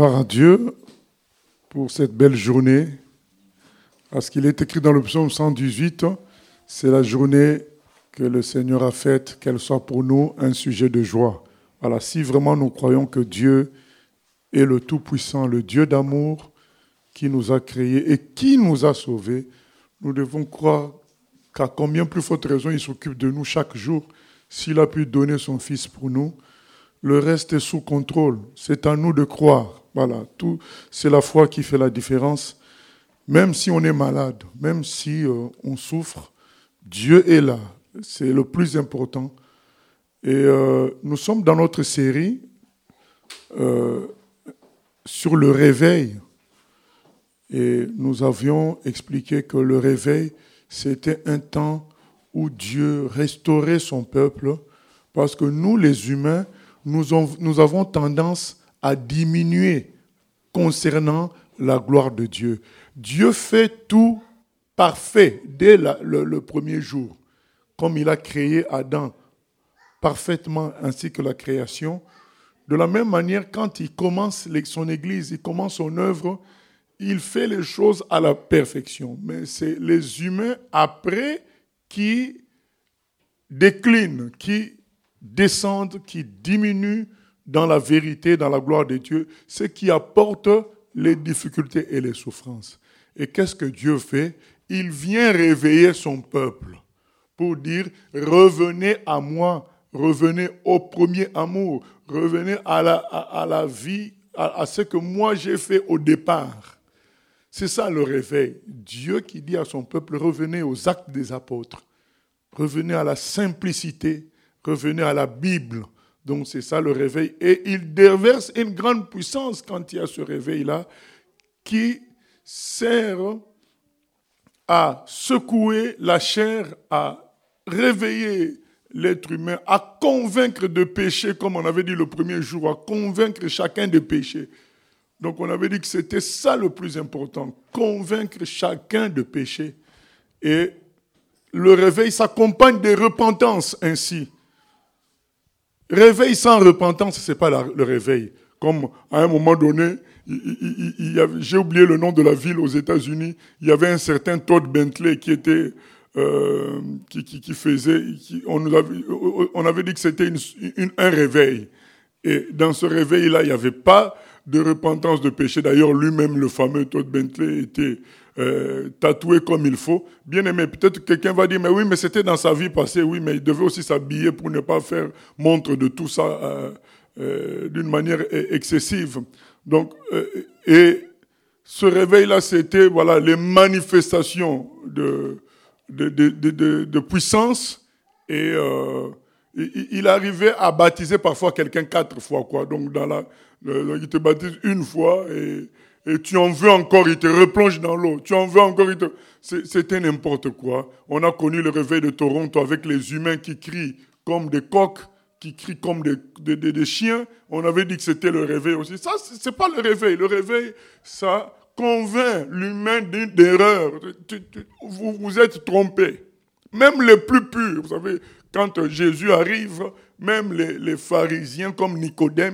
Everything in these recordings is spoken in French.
Gloire à Dieu pour cette belle journée. Parce qu'il est écrit dans le psaume 118, c'est la journée que le Seigneur a faite, qu'elle soit pour nous un sujet de joie. Voilà, si vraiment nous croyons que Dieu est le Tout-Puissant, le Dieu d'amour qui nous a créés et qui nous a sauvés, nous devons croire qu'à combien plus forte raison il s'occupe de nous chaque jour, s'il a pu donner son Fils pour nous. Le reste est sous contrôle. C'est à nous de croire. Voilà, tout, c'est la foi qui fait la différence. Même si on est malade, même si on souffre, Dieu est là. C'est le plus important. Et nous sommes dans notre série sur le réveil. Et nous avions expliqué que le réveil, c'était un temps où Dieu restaurait son peuple, parce que nous, les humains, nous avons tendance à diminuer concernant la gloire de Dieu. Dieu fait tout parfait dès le premier jour, comme il a créé Adam parfaitement, ainsi que la création. De la même manière, quand il commence son Église, il commence son œuvre, il fait les choses à la perfection. Mais c'est les humains, après, qui déclinent, qui descendent, qui diminuent dans la vérité, dans la gloire de Dieu, ce qui apporte les difficultés et les souffrances. Et qu'est-ce que Dieu fait? Il vient réveiller son peuple pour dire « Revenez à moi, revenez au premier amour, revenez à la vie, à ce que moi j'ai fait au départ. » C'est ça le réveil. Dieu qui dit à son peuple « Revenez aux actes des apôtres, revenez à la simplicité, revenez à la Bible. » Donc c'est ça le réveil. Et il déverse une grande puissance quand il y a ce réveil-là qui sert à secouer la chair, à réveiller l'être humain, à convaincre de péché, comme on avait dit le premier jour, à convaincre chacun de péché. Donc on avait dit que c'était ça le plus important, convaincre chacun de péché. Et le réveil s'accompagne de repentance ainsi. Réveil sans repentance, ce n'est pas le réveil. Comme à un moment donné, j'ai oublié le nom de la ville aux États-Unis, il y avait un certain Todd Bentley qui était, qui faisait, on avait dit que c'était un réveil. Et dans ce réveil-là, il n'y avait pas de repentance de péché. D'ailleurs, lui-même, le fameux Todd Bentley, était tatoué comme il faut. Bien aimé, peut-être que quelqu'un va dire, mais oui, mais c'était dans sa vie passée, oui, mais il devait aussi s'habiller pour ne pas faire montre de tout ça d'une manière excessive. Donc, et ce réveil-là, c'était voilà, les manifestations de puissance. Et il arrivait à baptiser parfois quelqu'un 4 fois, quoi. Donc, il te baptise une fois et tu en veux encore, il te replonge dans l'eau. Tu en veux encore, c'était n'importe quoi. On a connu le réveil de Toronto avec les humains qui crient comme des coqs, qui crient comme des chiens. On avait dit que c'était le réveil aussi. Ça, c'est pas le réveil. Le réveil, ça convainc l'humain d'une erreur. Vous êtes trompé. Même les plus purs, vous savez, quand Jésus arrive, même les pharisiens comme Nicodème,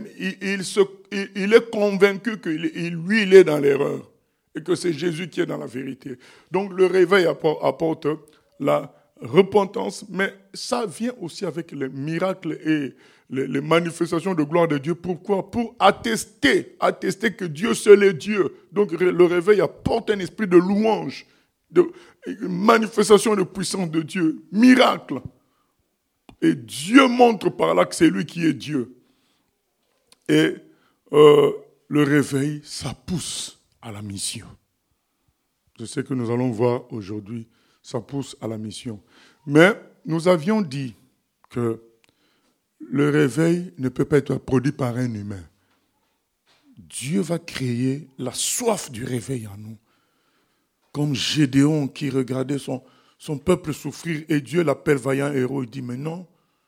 il est convaincu que lui, il est dans l'erreur et que c'est Jésus qui est dans la vérité. Donc le réveil apporte la repentance, mais ça vient aussi avec les miracles et les manifestations de gloire de Dieu. Pourquoi? Pour attester que Dieu seul est Dieu. Donc le réveil apporte un esprit de louange, de manifestation de puissance de Dieu, miracle. Et Dieu montre par là que c'est lui qui est Dieu. Et le réveil, ça pousse à la mission. Je sais que nous allons voir aujourd'hui, ça pousse à la mission. Mais nous avions dit que le réveil ne peut pas être produit par un humain. Dieu va créer la soif du réveil en nous. Comme Gédéon qui regardait son peuple souffrir et Dieu l'appelle vaillant héros. Il dit, mais non,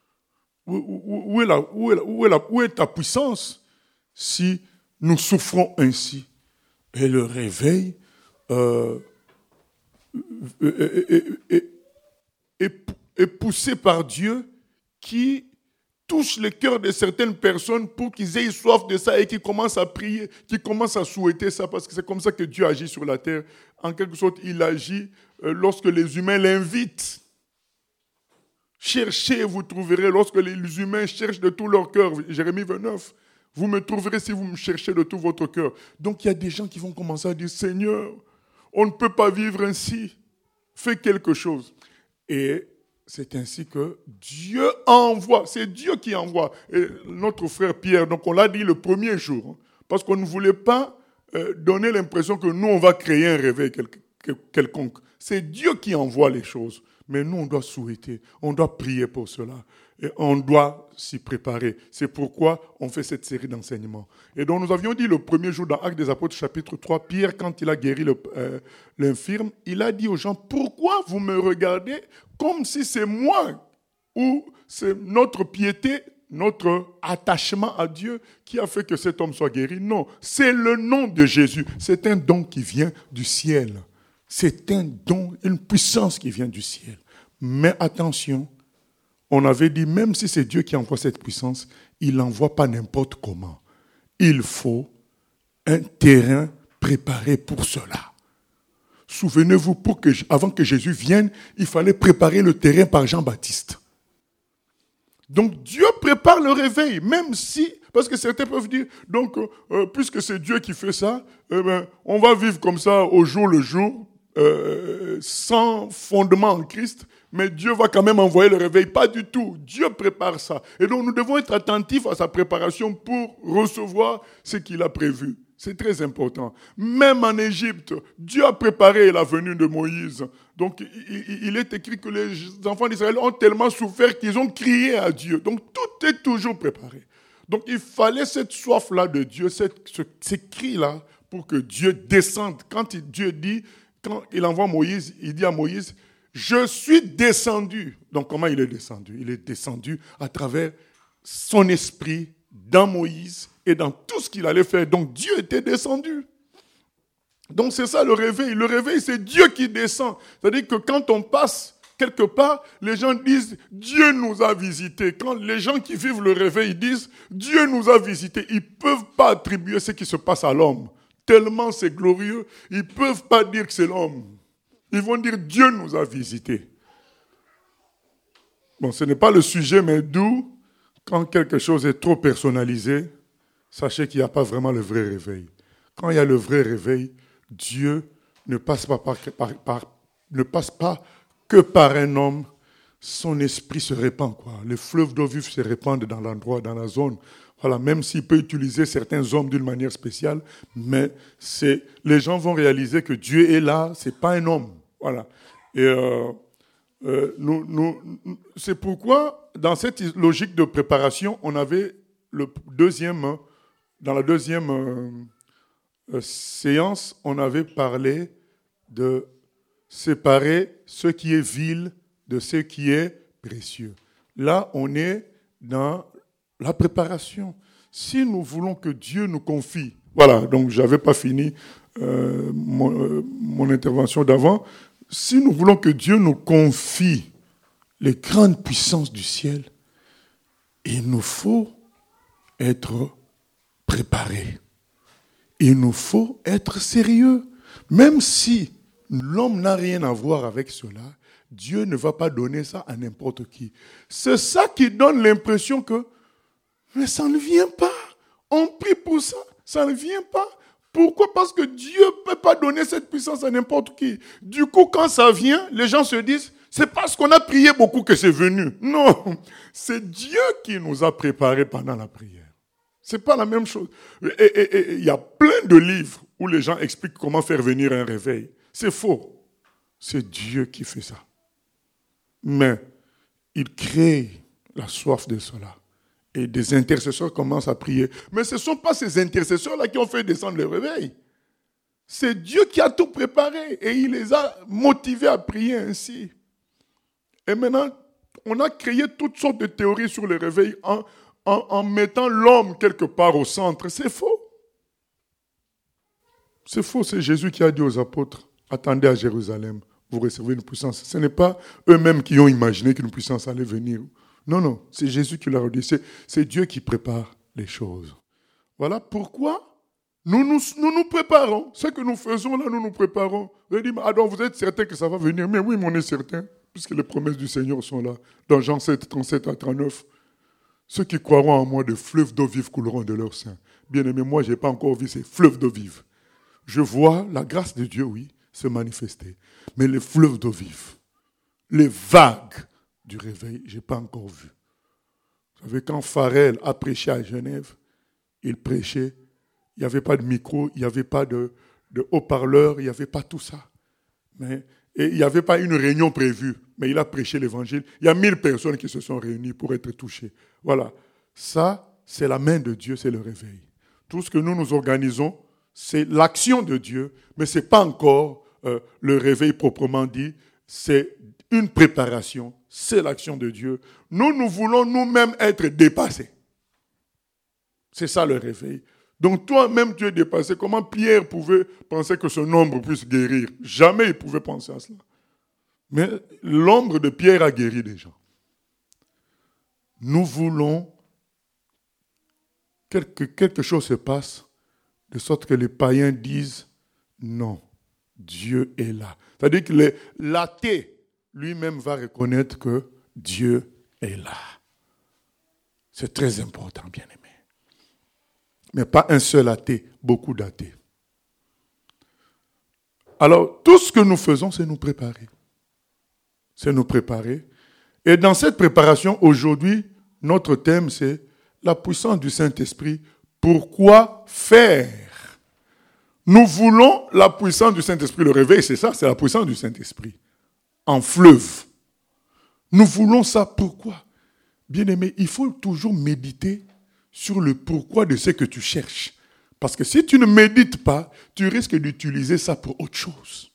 où est ta puissance si nous souffrons ainsi? Et le réveil est poussé par Dieu qui touche le cœur de certaines personnes pour qu'ils aient soif de ça et qu'ils commencent à prier, qu'ils commencent à souhaiter ça, parce que c'est comme ça que Dieu agit sur la terre. En quelque sorte, il agit lorsque les humains l'invitent. Cherchez, vous trouverez, lorsque les humains cherchent de tout leur cœur. Jérémie 29. Vous me trouverez si vous me cherchez de tout votre cœur. Donc il y a des gens qui vont commencer à dire, Seigneur, on ne peut pas vivre ainsi. Fais quelque chose. Et c'est ainsi que Dieu envoie. C'est Dieu qui envoie. Et notre frère Pierre, donc on l'a dit le premier jour, parce qu'on ne voulait pas donner l'impression que nous, on va créer un réveil quelconque. C'est Dieu qui envoie les choses. Mais nous, on doit souhaiter, on doit prier pour cela. Et on doit s'y préparer. C'est pourquoi on fait cette série d'enseignements. Et donc, nous avions dit le premier jour dans Actes des Apôtres, chapitre 3, Pierre, quand il a guéri l'infirme, il a dit aux gens, pourquoi vous me regardez comme si c'est moi ou c'est notre piété, notre attachement à Dieu qui a fait que cet homme soit guéri? Non, c'est le nom de Jésus. C'est un don qui vient du ciel. C'est un don, une puissance qui vient du ciel. Mais attention, on avait dit, même si c'est Dieu qui envoie cette puissance, il n'envoie pas n'importe comment. Il faut un terrain préparé pour cela. Souvenez-vous, avant que Jésus vienne, il fallait préparer le terrain par Jean-Baptiste. Donc Dieu prépare le réveil, même si, parce que certains peuvent dire, donc puisque c'est Dieu qui fait ça, on va vivre comme ça au jour le jour, sans fondement en Christ, mais Dieu va quand même envoyer le réveil. Pas du tout. Dieu prépare ça. Et donc nous devons être attentifs à sa préparation pour recevoir ce qu'il a prévu. C'est très important. Même en Égypte, Dieu a préparé la venue de Moïse. Donc il est écrit que les enfants d'Israël ont tellement souffert qu'ils ont crié à Dieu. Donc tout est toujours préparé. Donc il fallait cette soif-là de Dieu, ces cris-là, pour que Dieu descende. Quand Dieu dit, quand il envoie Moïse, il dit à Moïse, je suis descendu. Donc comment il est descendu? Il est descendu à travers son esprit dans Moïse et dans tout ce qu'il allait faire. Donc Dieu était descendu. Donc c'est ça le réveil. Le réveil, c'est Dieu qui descend. C'est-à-dire que quand on passe quelque part, les gens disent « Dieu nous a visités ». Quand les gens qui vivent le réveil disent « Dieu nous a visités », ils ne peuvent pas attribuer ce qui se passe à l'homme. Tellement c'est glorieux, ils ne peuvent pas dire que c'est l'homme. Ils vont dire « Dieu nous a visités ». Bon, ce n'est pas le sujet, mais d'où, quand quelque chose est trop personnalisé, sachez qu'il n'y a pas vraiment le vrai réveil. Quand il y a le vrai réveil, Dieu ne passe pas que par un homme, son esprit se répand, quoi. Les fleuves d'eau vive se répandent dans l'endroit, dans la zone. Voilà, même s'il peut utiliser certains hommes d'une manière spéciale, mais les gens vont réaliser que Dieu est là, c'est pas un homme. Voilà. Et c'est pourquoi, dans cette logique de préparation, on avait dans la deuxième séance, on avait parlé de séparer ce qui est vil de ce qui est précieux. Là, on est dans la préparation. Si nous voulons que Dieu nous confie, voilà, donc je n'avais pas fini mon intervention d'avant, si nous voulons que Dieu nous confie les grandes puissances du ciel, il nous faut être préparés. Il nous faut être sérieux. Même si l'homme n'a rien à voir avec cela, Dieu ne va pas donner ça à n'importe qui. C'est ça qui donne l'impression que mais ça ne vient pas. On prie pour ça, ça ne vient pas. Pourquoi? Parce que Dieu ne peut pas donner cette puissance à n'importe qui. Du coup, quand ça vient, les gens se disent, c'est parce qu'on a prié beaucoup que c'est venu. Non, c'est Dieu qui nous a préparés pendant la prière. C'est pas la même chose. Et il y a plein de livres où les gens expliquent comment faire venir un réveil. C'est faux. C'est Dieu qui fait ça. Mais il crée la soif de cela. Et des intercesseurs commencent à prier. Mais ce ne sont pas ces intercesseurs-là qui ont fait descendre le réveil. C'est Dieu qui a tout préparé et il les a motivés à prier ainsi. Et maintenant, on a créé toutes sortes de théories sur le réveil en mettant l'homme quelque part au centre. C'est faux. C'est faux, c'est Jésus qui a dit aux apôtres, attendez à Jérusalem, vous recevez une puissance. Ce n'est pas eux-mêmes qui ont imaginé qu'une puissance allait venir. Non, non, c'est Jésus qui l'a redit. C'est Dieu qui prépare les choses. Voilà pourquoi nous nous préparons. Ce que nous faisons là, nous nous préparons. Vous dit, ah donc vous êtes certain que ça va venir? Mais oui, mais on est certain, puisque les promesses du Seigneur sont là. Dans Jean 7, 37 à 39, ceux qui croiront en moi, de fleuves d'eau vive couleront de leur sein. Bien-aimé, moi, je n'ai pas encore vu ces fleuves d'eau vive. Je vois la grâce de Dieu, oui, se manifester. Mais les fleuves d'eau vive, les vagues du réveil, je n'ai pas encore vu. Vous savez, quand Farel a prêché à Genève, il prêchait, il n'y avait pas de micro, il n'y avait pas de haut-parleur, il n'y avait pas tout ça. Et il n'y avait pas une réunion prévue, mais il a prêché l'évangile. Il y a 1000 personnes qui se sont réunies pour être touchées. Voilà, ça, c'est la main de Dieu, c'est le réveil. Tout ce que nous organisons, c'est l'action de Dieu, mais ce n'est pas encore le réveil proprement dit, c'est une préparation, c'est l'action de Dieu. Nous voulons nous-mêmes être dépassés. C'est ça le réveil. Donc toi-même tu es dépassé. Comment Pierre pouvait penser que son ombre puisse guérir? Jamais il pouvait penser à cela. Mais l'ombre de Pierre a guéri des gens. Nous voulons que quelque chose se passe de sorte que les païens disent non, Dieu est là. C'est-à-dire que l'athée lui-même va reconnaître que Dieu est là. C'est très important, bien-aimé. Mais pas un seul athée, beaucoup d'athées. Alors, tout ce que nous faisons, c'est nous préparer. C'est nous préparer. Et dans cette préparation, aujourd'hui, notre thème, c'est la puissance du Saint-Esprit. Pourquoi faire? Nous voulons la puissance du Saint-Esprit. Le réveil, c'est ça, c'est la puissance du Saint-Esprit. En fleuve. Nous voulons ça. Pourquoi? Bien-aimé, il faut toujours méditer sur le pourquoi de ce que tu cherches. Parce que si tu ne médites pas, tu risques d'utiliser ça pour autre chose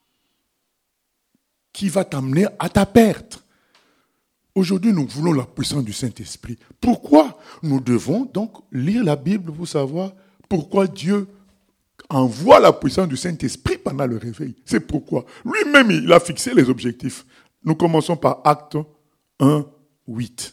qui va t'amener à ta perte. Aujourd'hui, nous voulons la puissance du Saint-Esprit. Pourquoi? Nous devons donc lire la Bible pour savoir pourquoi Dieu envoie la puissance du Saint-Esprit pendant le réveil. C'est pourquoi. Lui-même, il a fixé les objectifs. Nous commençons par Actes 1, 8.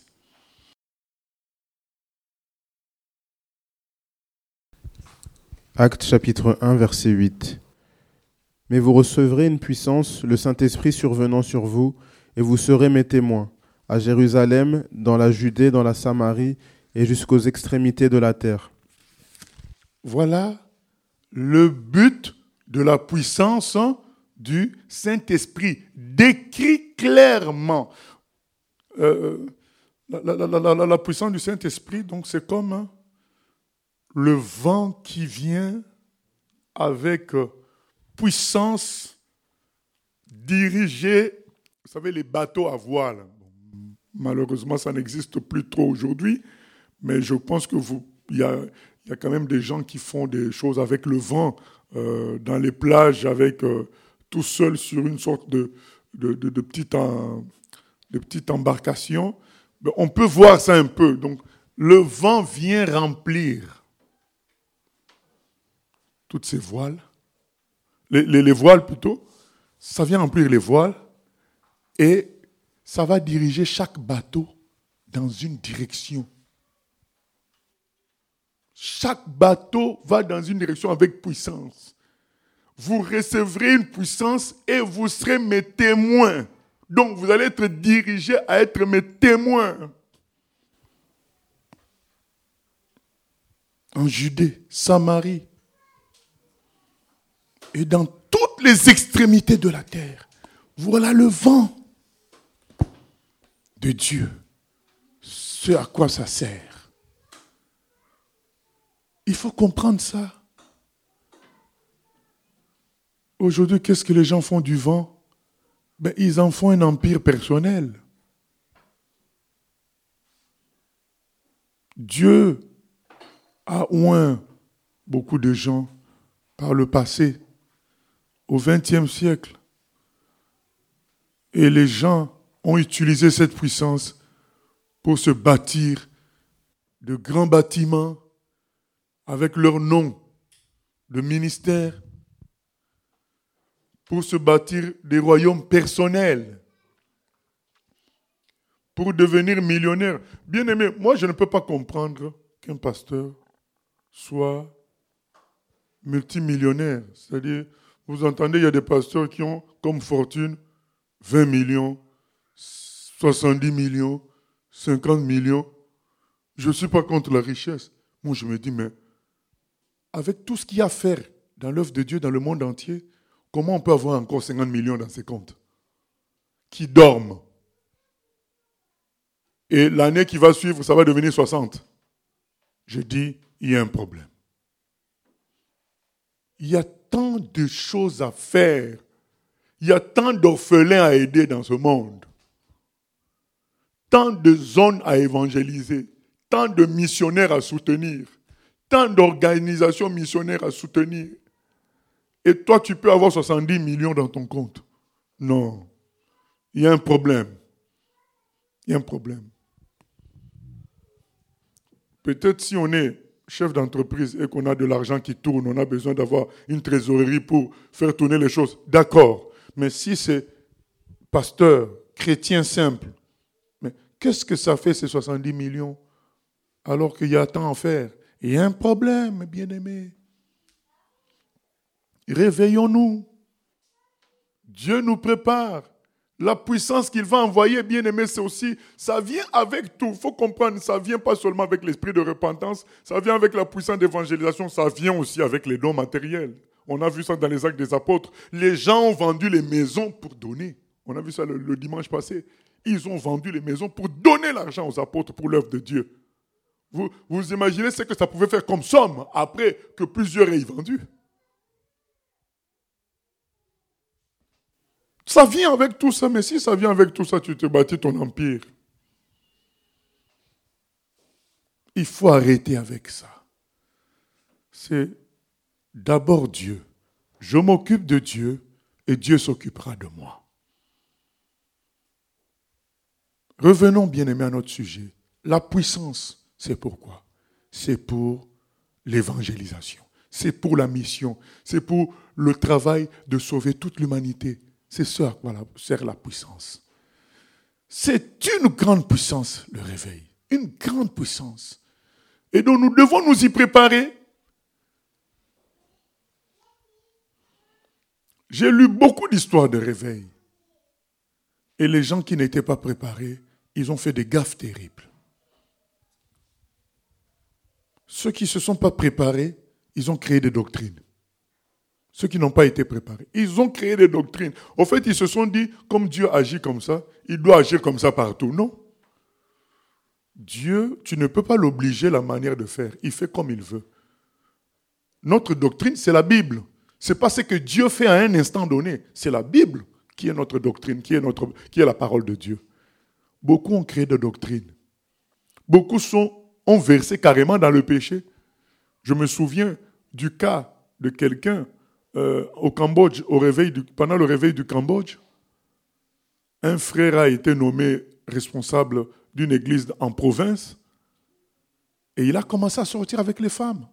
Actes chapitre 1, verset 8. Mais vous recevrez une puissance, le Saint-Esprit survenant sur vous, et vous serez mes témoins, à Jérusalem, dans la Judée, dans la Samarie, et jusqu'aux extrémités de la terre. Voilà le but de la puissance du Saint-Esprit, décrit clairement. La puissance du Saint-Esprit, donc c'est comme le vent qui vient avec puissance dirigée. Vous savez, les bateaux à voile. Malheureusement, ça n'existe plus trop aujourd'hui, mais je pense que il y a quand même des gens qui font des choses avec le vent dans les plages, avec tout seul sur une sorte de petite embarcation. On peut voir ça un peu. Donc, le vent vient remplir toutes ces voiles, les voiles plutôt, ça vient remplir les voiles et ça va diriger chaque bateau dans une direction. Chaque bateau va dans une direction avec puissance. Vous recevrez une puissance et vous serez mes témoins. Donc vous allez être dirigés à être mes témoins. En Judée, Samarie, et dans toutes les extrémités de la terre. Voilà le vent de Dieu. Ce à quoi ça sert. Il faut comprendre ça. Aujourd'hui, qu'est-ce que les gens font du vent? Ils en font un empire personnel. Dieu a oint beaucoup de gens par le passé. Au XXe siècle. Et les gens ont utilisé cette puissance pour se bâtir de grands bâtiments avec leur nom de ministère, pour se bâtir des royaumes personnels, pour devenir millionnaire. Bien aimé, moi je ne peux pas comprendre qu'un pasteur soit multimillionnaire. C'est-à-dire, vous entendez, il y a des pasteurs qui ont comme fortune 20 millions, 70 millions, 50 millions. Je ne suis pas contre la richesse. Moi je me dis, mais avec tout ce qu'il y a à faire dans l'œuvre de Dieu, dans le monde entier, comment on peut avoir encore 50 millions dans ses comptes qui dorment? Et l'année qui va suivre, ça va devenir 60. Je dis, il y a un problème. Il y a tant de choses à faire. Il y a tant d'orphelins à aider dans ce monde. Tant de zones à évangéliser. Tant de missionnaires à soutenir. Tant d'organisations missionnaires à soutenir. Et toi, tu peux avoir 70 millions dans ton compte. Non. Il y a un problème. Il y a un problème. Peut-être si on est chef d'entreprise et qu'on a de l'argent qui tourne, on a besoin d'avoir une trésorerie pour faire tourner les choses. D'accord. Mais si c'est pasteur, chrétien simple, mais qu'est-ce que ça fait ces 70 millions alors qu'il y a tant à faire? Il y a un problème, bien-aimés. Réveillons-nous. Dieu nous prépare. La puissance qu'il va envoyer, bien-aimé, c'est aussi, ça vient avec tout. Il faut comprendre, ça ne vient pas seulement avec l'esprit de repentance, ça vient avec la puissance d'évangélisation, ça vient aussi avec les dons matériels. On a vu ça dans les actes des apôtres. Les gens ont vendu les maisons pour donner. On a vu ça le dimanche passé. Ils ont vendu les maisons pour donner l'argent aux apôtres pour l'œuvre de Dieu. Vous imaginez ce que ça pouvait faire comme somme après que plusieurs aient vendu? Ça vient avec tout ça, mais si ça vient avec tout ça, tu te bâtis ton empire. Il faut arrêter avec ça. C'est d'abord Dieu. Je m'occupe de Dieu et Dieu s'occupera de moi. Revenons, bien-aimés, à notre sujet. La puissance, c'est pourquoi? C'est pour l'évangélisation. C'est pour la mission. C'est pour le travail de sauver toute l'humanité. C'est ce à quoi sert la puissance. C'est une grande puissance, le réveil. Une grande puissance. Et donc nous devons nous y préparer. J'ai lu beaucoup d'histoires de réveil. Et les gens qui n'étaient pas préparés, ils ont fait des gaffes terribles. Ceux qui ne se sont pas préparés, ils ont créé des doctrines. Ceux qui n'ont pas été préparés, ils ont créé des doctrines. Au fait, ils se sont dit, comme Dieu agit comme ça, il doit agir comme ça partout. Non. Dieu, tu ne peux pas l'obliger la manière de faire. Il fait comme il veut. Notre doctrine, c'est la Bible. Ce n'est pas ce que Dieu fait à un instant donné. C'est la Bible qui est notre doctrine, qui est la parole de Dieu. Beaucoup ont créé des doctrines. Beaucoup ont versé carrément dans le péché. Je me souviens du cas de quelqu'un au Cambodge, pendant le réveil du Cambodge. Un frère a été nommé responsable d'une église en province et il a commencé à sortir avec les femmes.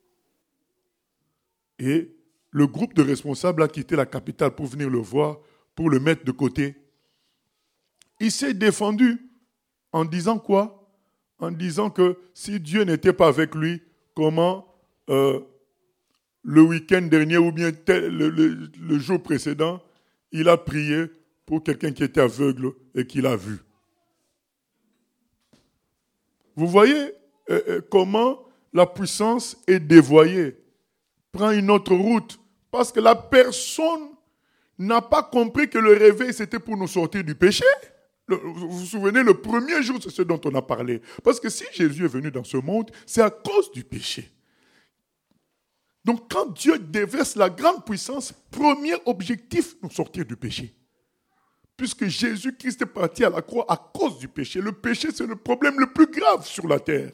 Et le groupe de responsables a quitté la capitale pour venir le voir, pour le mettre de côté. Il s'est défendu en disant quoi? En disant que si Dieu n'était pas avec lui, comment le week-end dernier ou bien le jour précédent, il a prié pour quelqu'un qui était aveugle et qui l'a vu. Vous voyez comment la puissance est dévoyée, prend une autre route, parce que la personne n'a pas compris que le réveil, c'était pour nous sortir du péché. Vous vous souvenez, le premier jour, c'est ce dont on a parlé. Parce que si Jésus est venu dans ce monde, c'est à cause du péché. Donc quand Dieu déverse la grande puissance, premier objectif, nous sortir du péché. Puisque Jésus-Christ est parti à la croix à cause du péché. Le péché, c'est le problème le plus grave sur la terre.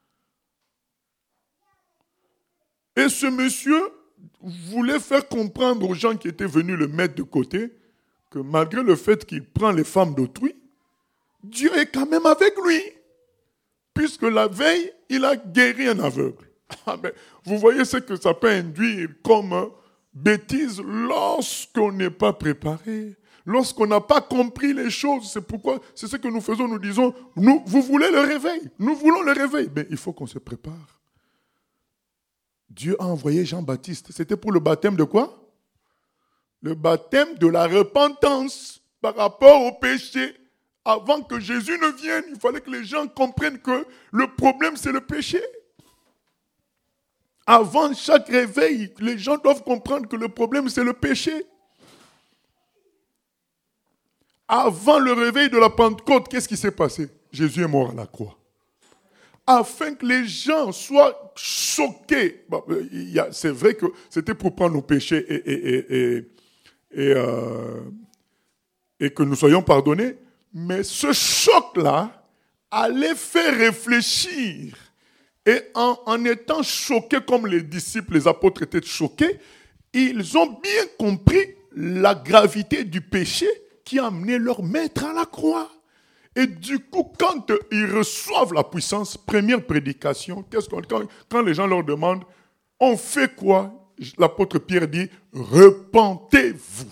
Et ce monsieur voulait faire comprendre aux gens qui étaient venus le mettre de côté que malgré le fait qu'il prend les femmes d'autrui, Dieu est quand même avec lui. Puisque la veille, il a guéri un aveugle. Vous voyez ce que ça peut induire comme bêtise lorsqu'on n'est pas préparé. lorsqu'on n'a pas compris les choses, c'est pourquoi, c'est ce que nous faisons, nous disons, vous voulez le réveil, nous voulons le réveil. Mais il faut qu'on se prépare. Dieu a envoyé Jean-Baptiste. C'était pour le baptême de quoi? Le baptême de la repentance par rapport au péché. Avant que Jésus ne vienne, il fallait que les gens comprennent que le problème, c'est le péché. Avant chaque réveil, les gens doivent comprendre que le problème, c'est le péché. Avant le réveil de la Pentecôte, qu'est-ce qui s'est passé? Jésus est mort à la croix. Afin que les gens soient choqués. Bon, c'est vrai que c'était pour prendre nos péchés et que nous soyons pardonnés. Mais ce choc-là allait faire réfléchir. Et en étant choqués comme les disciples, les apôtres étaient choqués, ils ont bien compris la gravité du péché qui a amené leur maître à la croix. Et du coup, quand ils reçoivent la puissance, première prédication, quand les gens leur demandent, on fait quoi? L'apôtre Pierre dit, repentez-vous.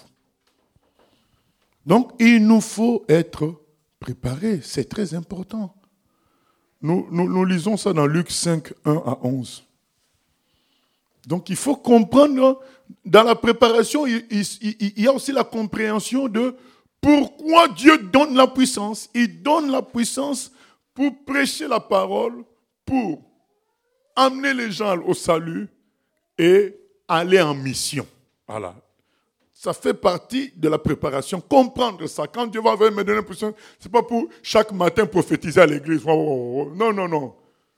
Donc, il nous faut être préparés, c'est très important. Nous lisons ça dans Luc 5, 1 à 11. Donc, il faut comprendre, dans la préparation, il y a aussi la compréhension de pourquoi Dieu donne la puissance. Il donne la puissance pour prêcher la parole, pour amener les gens au salut et aller en mission. Voilà. Ça fait partie de la préparation. Comprendre ça. Quand Dieu va me donner la puissance, ce n'est pas pour chaque matin prophétiser à l'église. Non, non, non.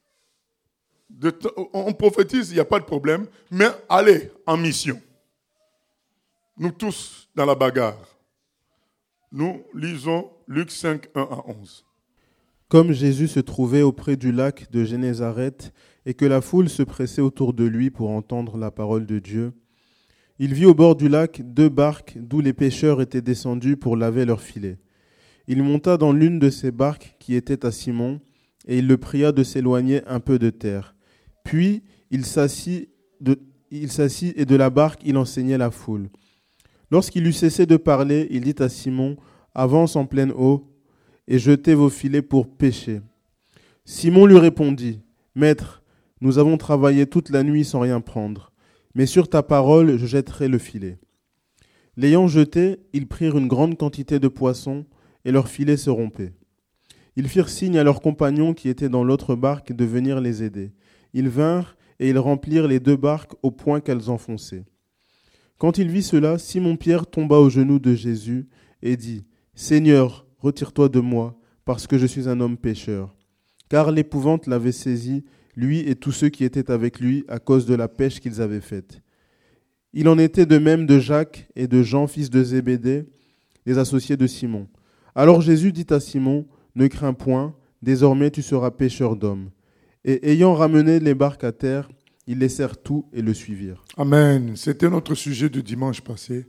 On prophétise, il n'y a pas de problème, mais allez en mission. Nous tous dans la bagarre. Nous lisons Luc 5, 1 à 11. Comme Jésus se trouvait auprès du lac de Génézareth et que la foule se pressait autour de lui pour entendre la parole de Dieu, il vit au bord du lac 2 barques d'où les pêcheurs étaient descendus pour laver leurs filets. Il monta dans l'une de ces barques qui était à Simon, et il le pria de s'éloigner un peu de terre. Puis il s'assit et de la barque il enseignait la foule. Lorsqu'il eut cessé de parler, il dit à Simon, « Avance en pleine eau et jetez vos filets pour pêcher. » Simon lui répondit, « Maître, nous avons travaillé toute la nuit sans rien prendre. Mais sur ta parole, je jetterai le filet. » L'ayant jeté, ils prirent une grande quantité de poissons, et leur filet se rompait. Ils firent signe à leurs compagnons qui étaient dans l'autre barque de venir les aider. Ils vinrent, et ils remplirent les 2 barques au point qu'elles enfonçaient. Quand il vit cela, Simon-Pierre tomba aux genoux de Jésus et dit, « Seigneur, retire-toi de moi, parce que je suis un homme pécheur. » Car l'épouvante l'avait saisi, lui et tous ceux qui étaient avec lui, à cause de la pêche qu'ils avaient faite. Il en était de même de Jacques et de Jean, fils de Zébédée, les associés de Simon. Alors Jésus dit à Simon, « Ne crains point, désormais tu seras pêcheur d'hommes. » Et ayant ramené les barques à terre, ils laissèrent tout et le suivirent. Amen. C'était notre sujet du dimanche passé.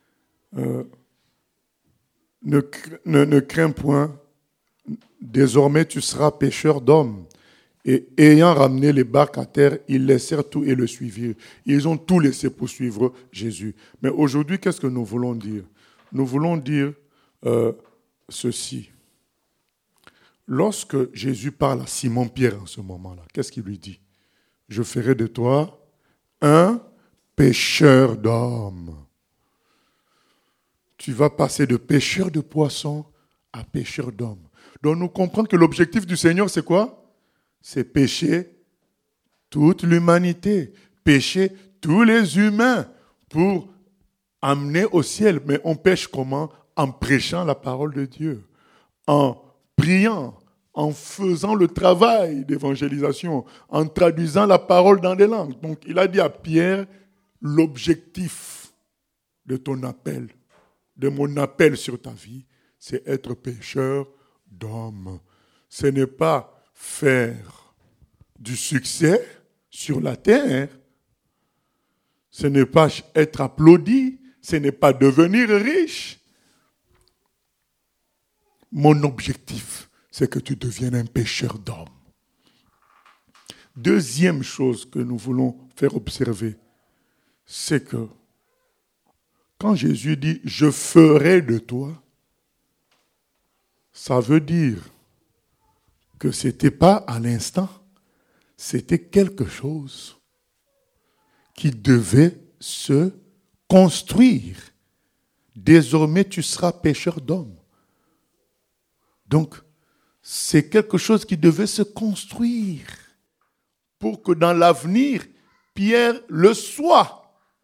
Ne crains point, désormais tu seras pêcheur d'hommes. Et ayant ramené les barques à terre, ils laissèrent tout et le suivirent. Ils ont tout laissé pour suivre Jésus. Mais aujourd'hui, qu'est-ce que nous voulons dire? Nous voulons dire ceci. Lorsque Jésus parle à Simon-Pierre en ce moment-là, qu'est-ce qu'il lui dit? Je ferai de toi un pêcheur d'hommes. Tu vas passer de pêcheur de poissons à pêcheur d'hommes. Donc nous comprenons que l'objectif du Seigneur, c'est quoi? C'est pêcher toute l'humanité, pêcher tous les humains pour amener au ciel. Mais on pêche comment? En prêchant la parole de Dieu, en priant, en faisant le travail d'évangélisation, en traduisant la parole dans des langues. Donc il a dit à Pierre, l'objectif de ton appel, de mon appel sur ta vie, c'est être pêcheur d'hommes. Ce n'est pas faire du succès sur la terre. Ce n'est pas être applaudi. Ce n'est pas devenir riche. Mon objectif, c'est que tu deviennes un pêcheur d'hommes. Deuxième chose que nous voulons faire observer, c'est que Quand Jésus dit « je ferai de toi », ça veut dire que ce n'était pas à l'instant, c'était quelque chose qui devait se construire. Désormais, tu seras pêcheur d'hommes. Donc, c'est quelque chose qui devait se construire pour que dans l'avenir, Pierre le soit.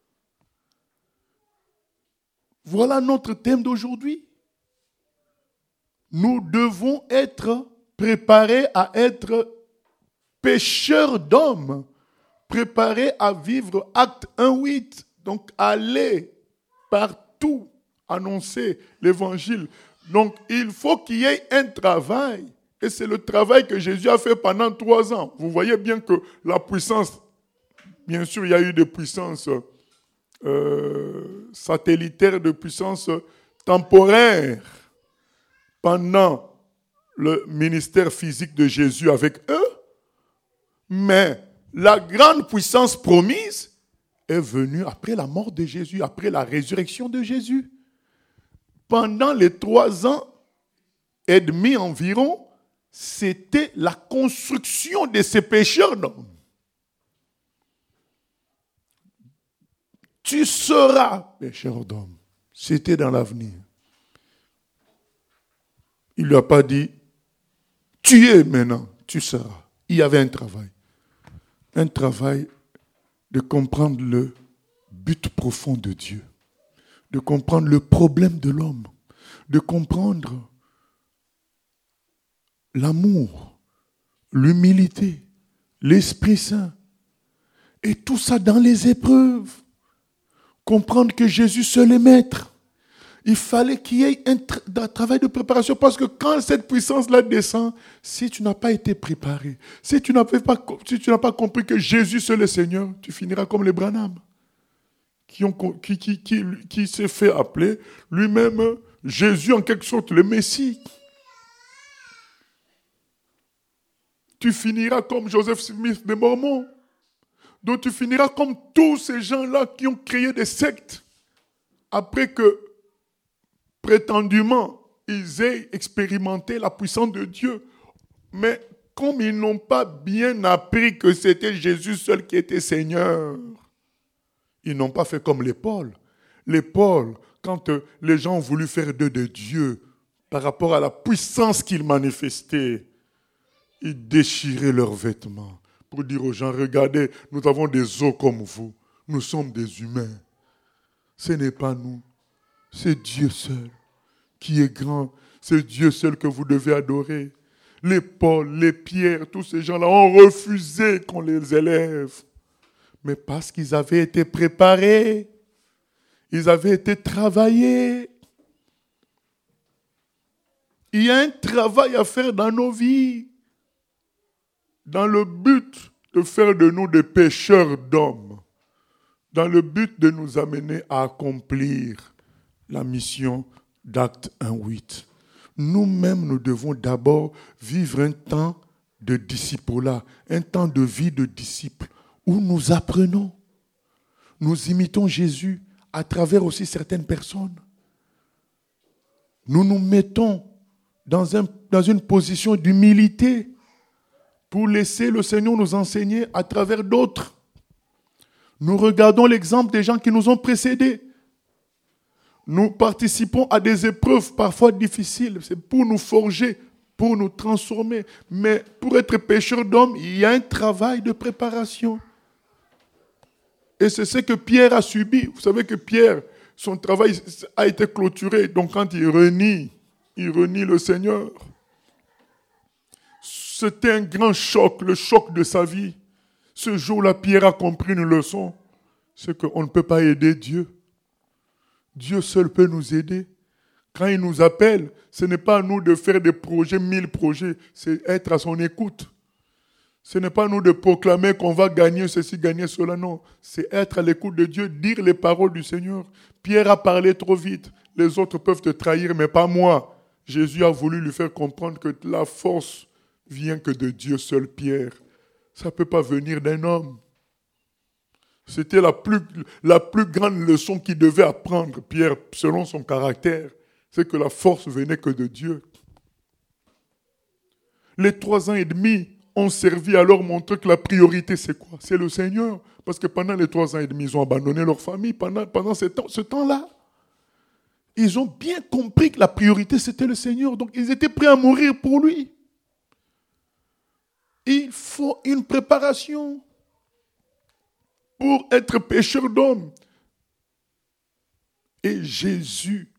Voilà notre thème d'aujourd'hui. Nous devons être préparés à être pêcheurs d'hommes, préparés à vivre Acte 1:8. Donc, aller partout, annoncer l'évangile. Donc, il faut qu'il y ait un travail. Et c'est le travail que Jésus a fait pendant 3 ans. Vous voyez bien que la puissance, bien sûr, il y a eu des puissances satellitaires, de puissance temporaire pendant le ministère physique de Jésus avec eux. Mais la grande puissance promise est venue après la mort de Jésus, après la résurrection de Jésus. Pendant les 3 ans et demi environ, c'était la construction de ces pêcheurs d'hommes. Tu seras pêcheur d'hommes. C'était dans l'avenir. Il ne lui a pas dit, tu es maintenant, tu seras. Il y avait un travail. Un travail de comprendre le but profond de Dieu, de comprendre le problème de l'homme, de comprendre l'amour, l'humilité, l'Esprit Saint, et tout ça dans les épreuves. Comprendre que Jésus seul est maître. Il fallait qu'il y ait un travail de préparation, parce que quand cette puissance-là descend, si tu n'as pas été préparé, si tu n'as pas compris que Jésus seul est Seigneur, tu finiras comme les Branham, qui s'est fait appeler lui-même Jésus en quelque sorte le Messie. Tu finiras comme Joseph Smith des Mormons. Donc tu finiras comme tous ces gens-là qui ont créé des sectes après que prétendument ils aient expérimenté la puissance de Dieu. Mais comme ils n'ont pas bien appris que c'était Jésus seul qui était Seigneur, ils n'ont pas fait comme les Paul. Les Paul, quand les gens ont voulu faire d'eux de Dieu par rapport à la puissance qu'ils manifestaient, ils déchiraient leurs vêtements pour dire aux gens, regardez, nous avons des os comme vous. Nous sommes des humains. Ce n'est pas nous. C'est Dieu seul qui est grand. C'est Dieu seul que vous devez adorer. Les Paul, les Pierre, tous ces gens-là ont refusé qu'on les élève. Mais parce qu'ils avaient été préparés, ils avaient été travaillés. Il y a un travail à faire dans nos vies, dans le but de faire de nous des pêcheurs d'hommes, dans le but de nous amener à accomplir la mission d'Acte 1:8. Nous-mêmes, nous devons d'abord vivre un temps de discipulat, un temps de vie de disciples, où nous apprenons, nous imitons Jésus à travers aussi certaines personnes. Nous nous mettons dans une position d'humilité pour laisser le Seigneur nous enseigner à travers d'autres. Nous regardons l'exemple des gens qui nous ont précédés. Nous participons à des épreuves parfois difficiles. C'est pour nous forger, pour nous transformer. Mais pour être pécheur d'hommes, il y a un travail de préparation. Et c'est ce que Pierre a subi. Vous savez que Pierre, son travail a été clôturé. Donc quand il renie le Seigneur. C'était un grand choc, le choc de sa vie. Ce jour-là, Pierre a compris une leçon. C'est qu'on ne peut pas aider Dieu. Dieu seul peut nous aider. Quand il nous appelle, ce n'est pas à nous de faire des projets, 1000 projets. C'est être à son écoute. Ce n'est pas à nous de proclamer qu'on va gagner ceci, gagner cela. Non, c'est être à l'écoute de Dieu, dire les paroles du Seigneur. Pierre a parlé trop vite. Les autres peuvent te trahir, mais pas moi. Jésus a voulu lui faire comprendre que la force vient que de Dieu seul, Pierre. Ça ne peut pas venir d'un homme. C'était la plus grande leçon qu'il devait apprendre, Pierre, selon son caractère. C'est que la force venait que de Dieu. Les 3 ans et demi ont servi à leur montrer que la priorité, c'est quoi? C'est le Seigneur. Parce que pendant les 3 ans et demi, ils ont abandonné leur famille. Pendant ce temps-là, ils ont bien compris que la priorité, c'était le Seigneur. Donc, ils étaient prêts à mourir pour lui. Il faut une préparation pour être pêcheur d'hommes. Et Jésus,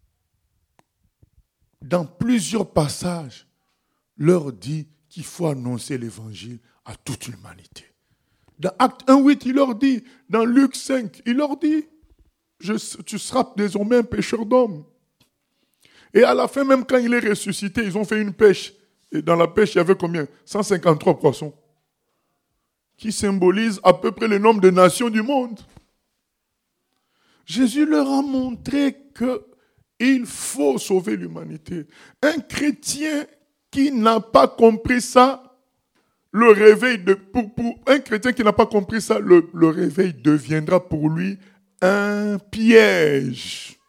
dans plusieurs passages, leur dit qu'il faut annoncer l'évangile à toute l'humanité. Dans Acte 1:8, il leur dit, dans Luc 5, il leur dit, tu seras désormais un pêcheur d'hommes. Et à la fin, même quand il est ressuscité, ils ont fait une pêche. Et dans la pêche, il y avait combien? 153 poissons. Qui symbolise à peu près le nombre de nations du monde. Jésus leur a montré qu'il faut sauver l'humanité. Un chrétien qui n'a pas compris ça, le réveil pour un chrétien qui n'a pas compris ça, le réveil deviendra pour lui un piège.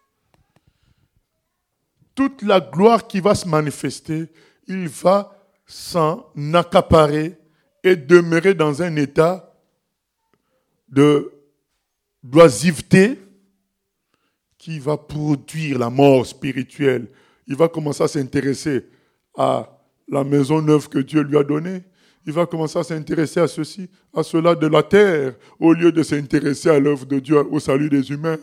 Toute la gloire qui va se manifester, il va s'en accaparer et demeurer dans un état de d'oisiveté qui va produire la mort spirituelle. Il va commencer à s'intéresser à la maison neuve que Dieu lui a donnée. Il va commencer à s'intéresser à ceci, à cela de la terre, au lieu de s'intéresser à l'œuvre de Dieu, au salut des humains.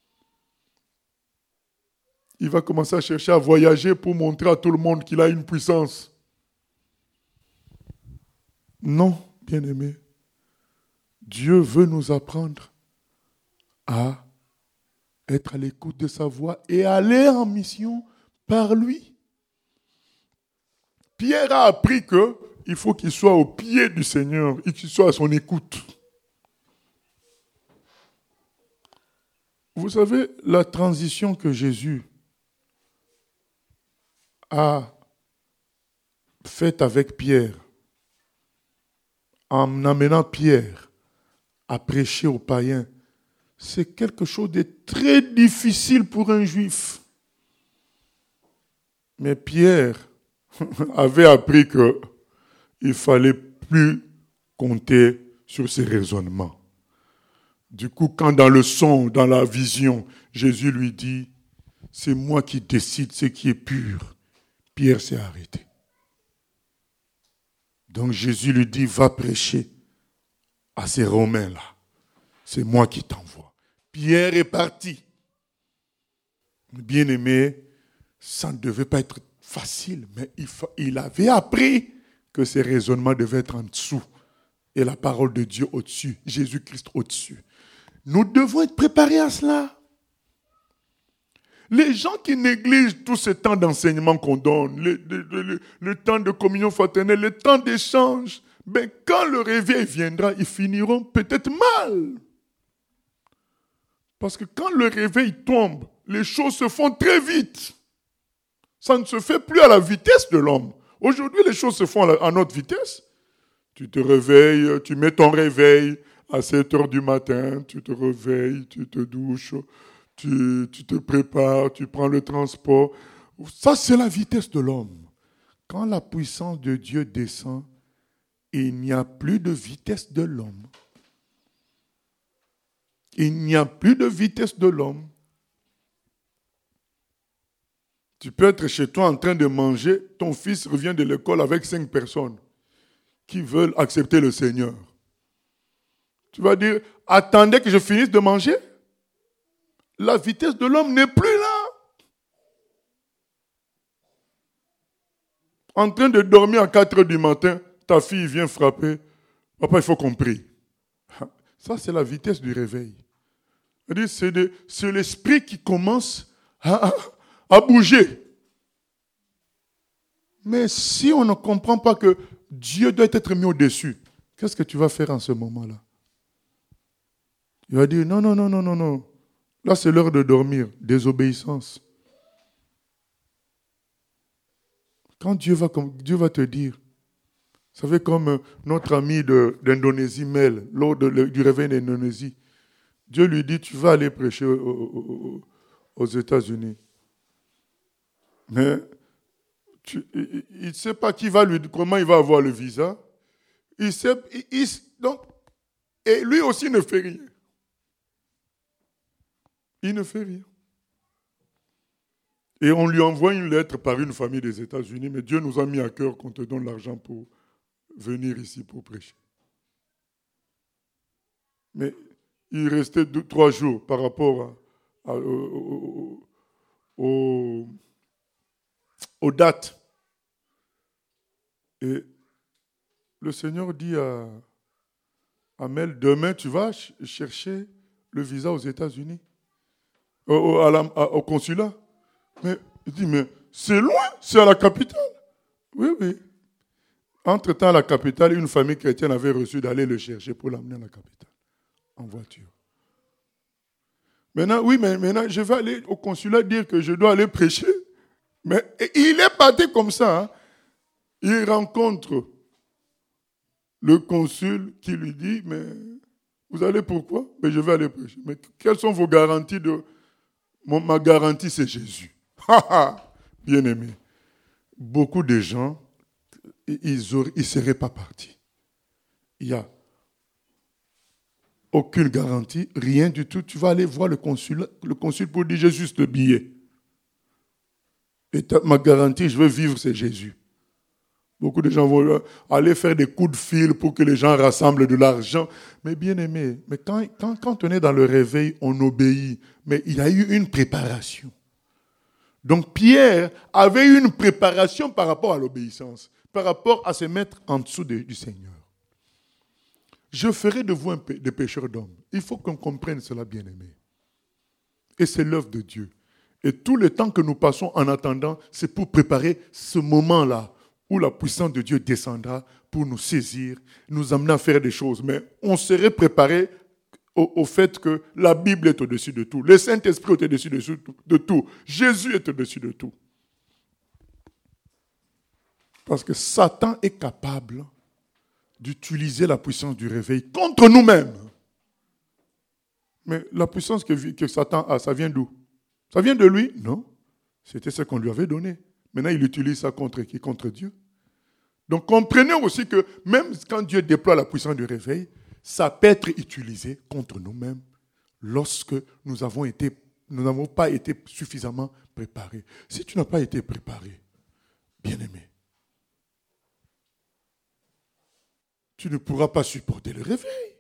Il va commencer à chercher à voyager pour montrer à tout le monde qu'il a une puissance. Non, bien-aimés, Dieu veut nous apprendre à être à l'écoute de sa voix et aller en mission par lui. Pierre a appris qu'il faut qu'il soit au pied du Seigneur et qu'il soit à son écoute. Vous savez, la transition que Jésus a faite avec Pierre, en amenant Pierre à prêcher aux païens, c'est quelque chose de très difficile pour un juif. Mais Pierre avait appris qu'il ne fallait plus compter sur ses raisonnements. Du coup, quand dans le son, dans la vision, Jésus lui dit, c'est moi qui décide ce qui est pur, Pierre s'est arrêté. Donc Jésus lui dit, va prêcher à ces Romains-là. C'est moi qui t'envoie. Pierre est parti. Bien-aimé, ça ne devait pas être facile, mais il avait appris que ses raisonnements devaient être en dessous et la parole de Dieu au-dessus, Jésus-Christ au-dessus. Nous devons être préparés à cela. Les gens qui négligent tout ce temps d'enseignement qu'on donne, le temps de communion fraternelle, le temps d'échange, ben quand le réveil viendra, ils finiront peut-être mal. Parce que quand le réveil tombe, les choses se font très vite. Ça ne se fait plus à la vitesse de l'homme. Aujourd'hui, les choses se font à notre vitesse. Tu te réveilles, tu mets ton réveil à 7 heures du matin, tu te réveilles, tu te douches, tu te prépares, tu prends le transport. Ça, c'est la vitesse de l'homme. Quand la puissance de Dieu descend, il n'y a plus de vitesse de l'homme. Il n'y a plus de vitesse de l'homme. Tu peux être chez toi en train de manger, ton fils revient de l'école avec 5 personnes qui veulent accepter le Seigneur. Tu vas dire, attendez que je finisse de manger. La vitesse de l'homme n'est plus là. En train de dormir à 4 heures du matin, ta fille vient frapper. Papa, il faut qu'on prie. Ça, c'est la vitesse du réveil. C'est l'esprit qui commence à bouger. Mais si on ne comprend pas que Dieu doit être mis au-dessus, qu'est-ce que tu vas faire en ce moment-là? Il va dire, non. Là, c'est l'heure de dormir. Désobéissance. Quand Dieu va te dire, Vous savez, comme notre ami d'Indonésie, Mel, lors du réveil d'Indonésie, Dieu lui dit, tu vas aller prêcher aux États-Unis. Mais il ne sait pas comment il va avoir le visa. Et lui aussi ne fait rien. Il ne fait rien. Et on lui envoie une lettre par une famille des États-Unis, mais Dieu nous a mis à cœur qu'on te donne l'argent pour venir ici pour prêcher. Mais il restait 3 jours par rapport aux dates. Et le Seigneur dit à Mel, demain tu vas chercher le visa aux États-Unis, au consulat. Mais il dit, mais c'est loin, c'est à la capitale. Oui, oui. Entre-temps, à la capitale, une famille chrétienne avait reçu d'aller le chercher pour l'amener à la capitale, en voiture. Maintenant, je vais aller au consulat dire que je dois aller prêcher. Mais il est parti comme ça. Hein. Il rencontre le consul qui lui dit, mais vous allez pourquoi? Mais je vais aller prêcher. Mais quelles sont vos garanties? Ma garantie, c'est Jésus. Bien aimé. Beaucoup de gens, ils ne seraient pas partis. Il n'y a aucune garantie, rien du tout. Tu vas aller voir le consul pour dire, j'ai juste le billet. Et ma garantie, je veux vivre, c'est Jésus. Beaucoup de gens vont aller faire des coups de fil pour que les gens rassemblent de l'argent. Mais bien aimé, mais quand on est dans le réveil, on obéit. Mais il y a eu une préparation. Donc Pierre avait eu une préparation par rapport à l'obéissance, par rapport à se mettre en dessous du Seigneur. Je ferai de vous des pécheurs d'hommes. Il faut qu'on comprenne cela, bien aimé. Et c'est l'œuvre de Dieu. Et tout le temps que nous passons en attendant, c'est pour préparer ce moment-là où la puissance de Dieu descendra pour nous saisir, nous amener à faire des choses. Mais on serait préparé au fait que la Bible est au-dessus de tout. Le Saint-Esprit est au-dessus de tout. Jésus est au-dessus de tout. Parce que Satan est capable d'utiliser la puissance du réveil contre nous-mêmes. Mais la puissance que Satan a, ça vient d'où? Ça vient de lui? Non. C'était ce qu'on lui avait donné. Maintenant, il utilise ça contre qui? Contre Dieu. Donc, comprenez aussi que même quand Dieu déploie la puissance du réveil, ça peut être utilisé contre nous-mêmes lorsque nous n'avons pas été suffisamment préparés. Si tu n'as pas été préparé, bien-aimé, tu ne pourras pas supporter le réveil.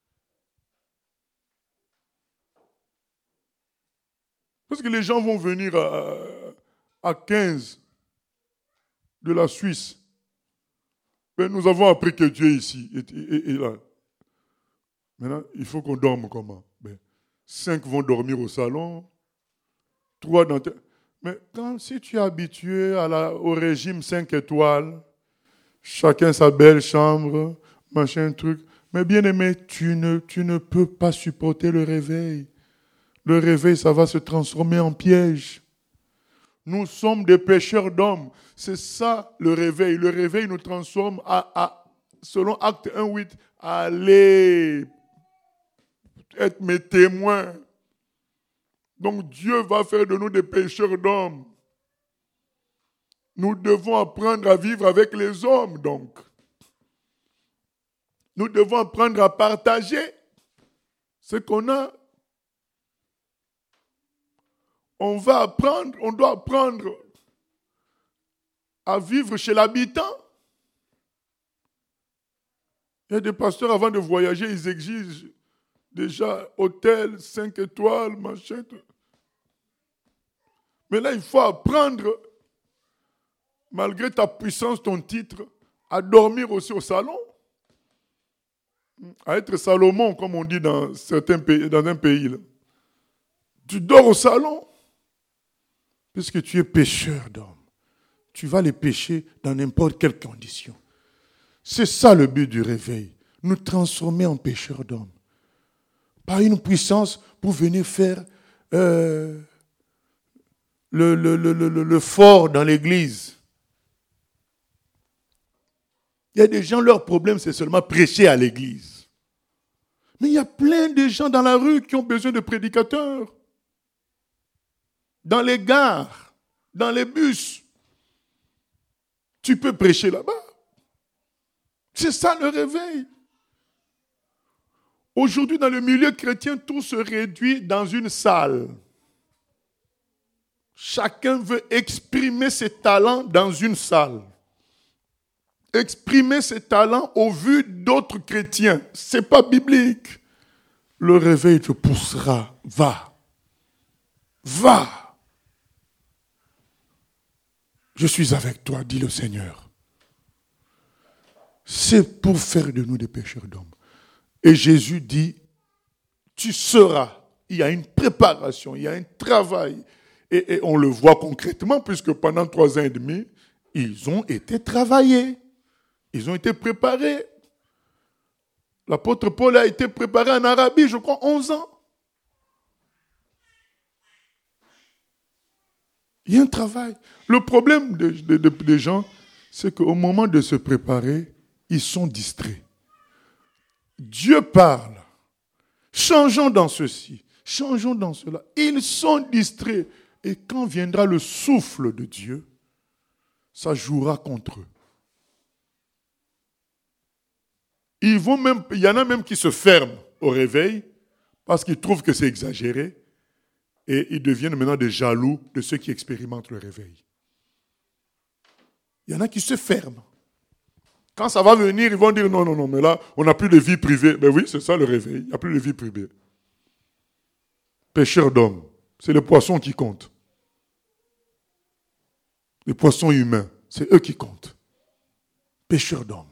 Parce que les gens vont venir à 15 de la Suisse. Mais nous avons appris que Dieu est ici et là. Maintenant, il faut qu'on dorme comment? 5 vont dormir au salon, 3 dans... Mais si tu es habitué au régime 5 étoiles, chacun sa belle chambre, machin, truc. Mais bien aimé, tu ne peux pas supporter le réveil. Le réveil, ça va se transformer en piège. Nous sommes des pécheurs d'hommes. C'est ça le réveil. Le réveil nous transforme selon Acte 1:8, allez être mes témoins. Donc Dieu va faire de nous des pécheurs d'hommes. Nous devons apprendre à vivre avec les hommes, donc. Nous devons apprendre à partager ce qu'on a. On doit apprendre à vivre chez l'habitant. Il y a des pasteurs, avant de voyager, ils exigent déjà hôtel, 5 étoiles, machin. Mais là, il faut apprendre, malgré ta puissance, ton titre, à dormir aussi au salon. À être Salomon, comme on dit dans certains pays, dans un pays. Là. Tu dors au salon. Puisque tu es pécheur d'hommes. Tu vas les pécher dans n'importe quelle condition. C'est ça le but du réveil. Nous transformer en pécheurs d'hommes. Par une puissance pour venir faire le fort dans l'église. Il y a des gens, leur problème, c'est seulement prêcher à l'église. Mais il y a plein de gens dans la rue qui ont besoin de prédicateurs. Dans les gares, dans les bus. Tu peux prêcher là-bas. C'est ça le réveil. Aujourd'hui, dans le milieu chrétien, tout se réduit dans une salle. Chacun veut exprimer ses talents dans une salle. Exprimer ses talents au vu d'autres chrétiens. Ce n'est pas biblique. Le réveil te poussera. Va. Va. Je suis avec toi, dit le Seigneur. C'est pour faire de nous des pécheurs d'hommes. Et Jésus dit, tu seras. Il y a une préparation, il y a un travail. Et on le voit concrètement, puisque pendant 3 ans et demi, ils ont été travaillés. Ils ont été préparés. L'apôtre Paul a été préparé en Arabie, je crois, 11 ans. Il y a un travail. Le problème des gens, c'est qu'au moment de se préparer, ils sont distraits. Dieu parle. Changeons dans ceci. Changeons dans cela. Ils sont distraits. Et quand viendra le souffle de Dieu, ça jouera contre eux. Il y en a même qui se ferment au réveil parce qu'ils trouvent que c'est exagéré et ils deviennent maintenant des jaloux de ceux qui expérimentent le réveil. Il y en a qui se ferment. Quand ça va venir, ils vont dire non, mais là, on n'a plus de vie privée. Ben oui, c'est ça le réveil, il n'y a plus de vie privée. Pêcheurs d'hommes, c'est les poissons qui comptent. Les poissons humains, c'est eux qui comptent. Pêcheurs d'hommes.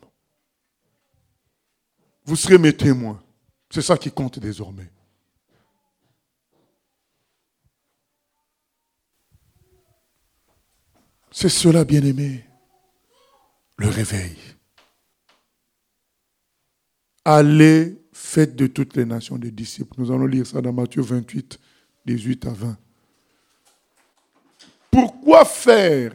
Vous serez mes témoins. C'est ça qui compte désormais. C'est cela, bien-aimé, le réveil. Allez, faites de toutes les nations des disciples. Nous allons lire ça dans Matthieu 28, 18 à 20. Pourquoi faire?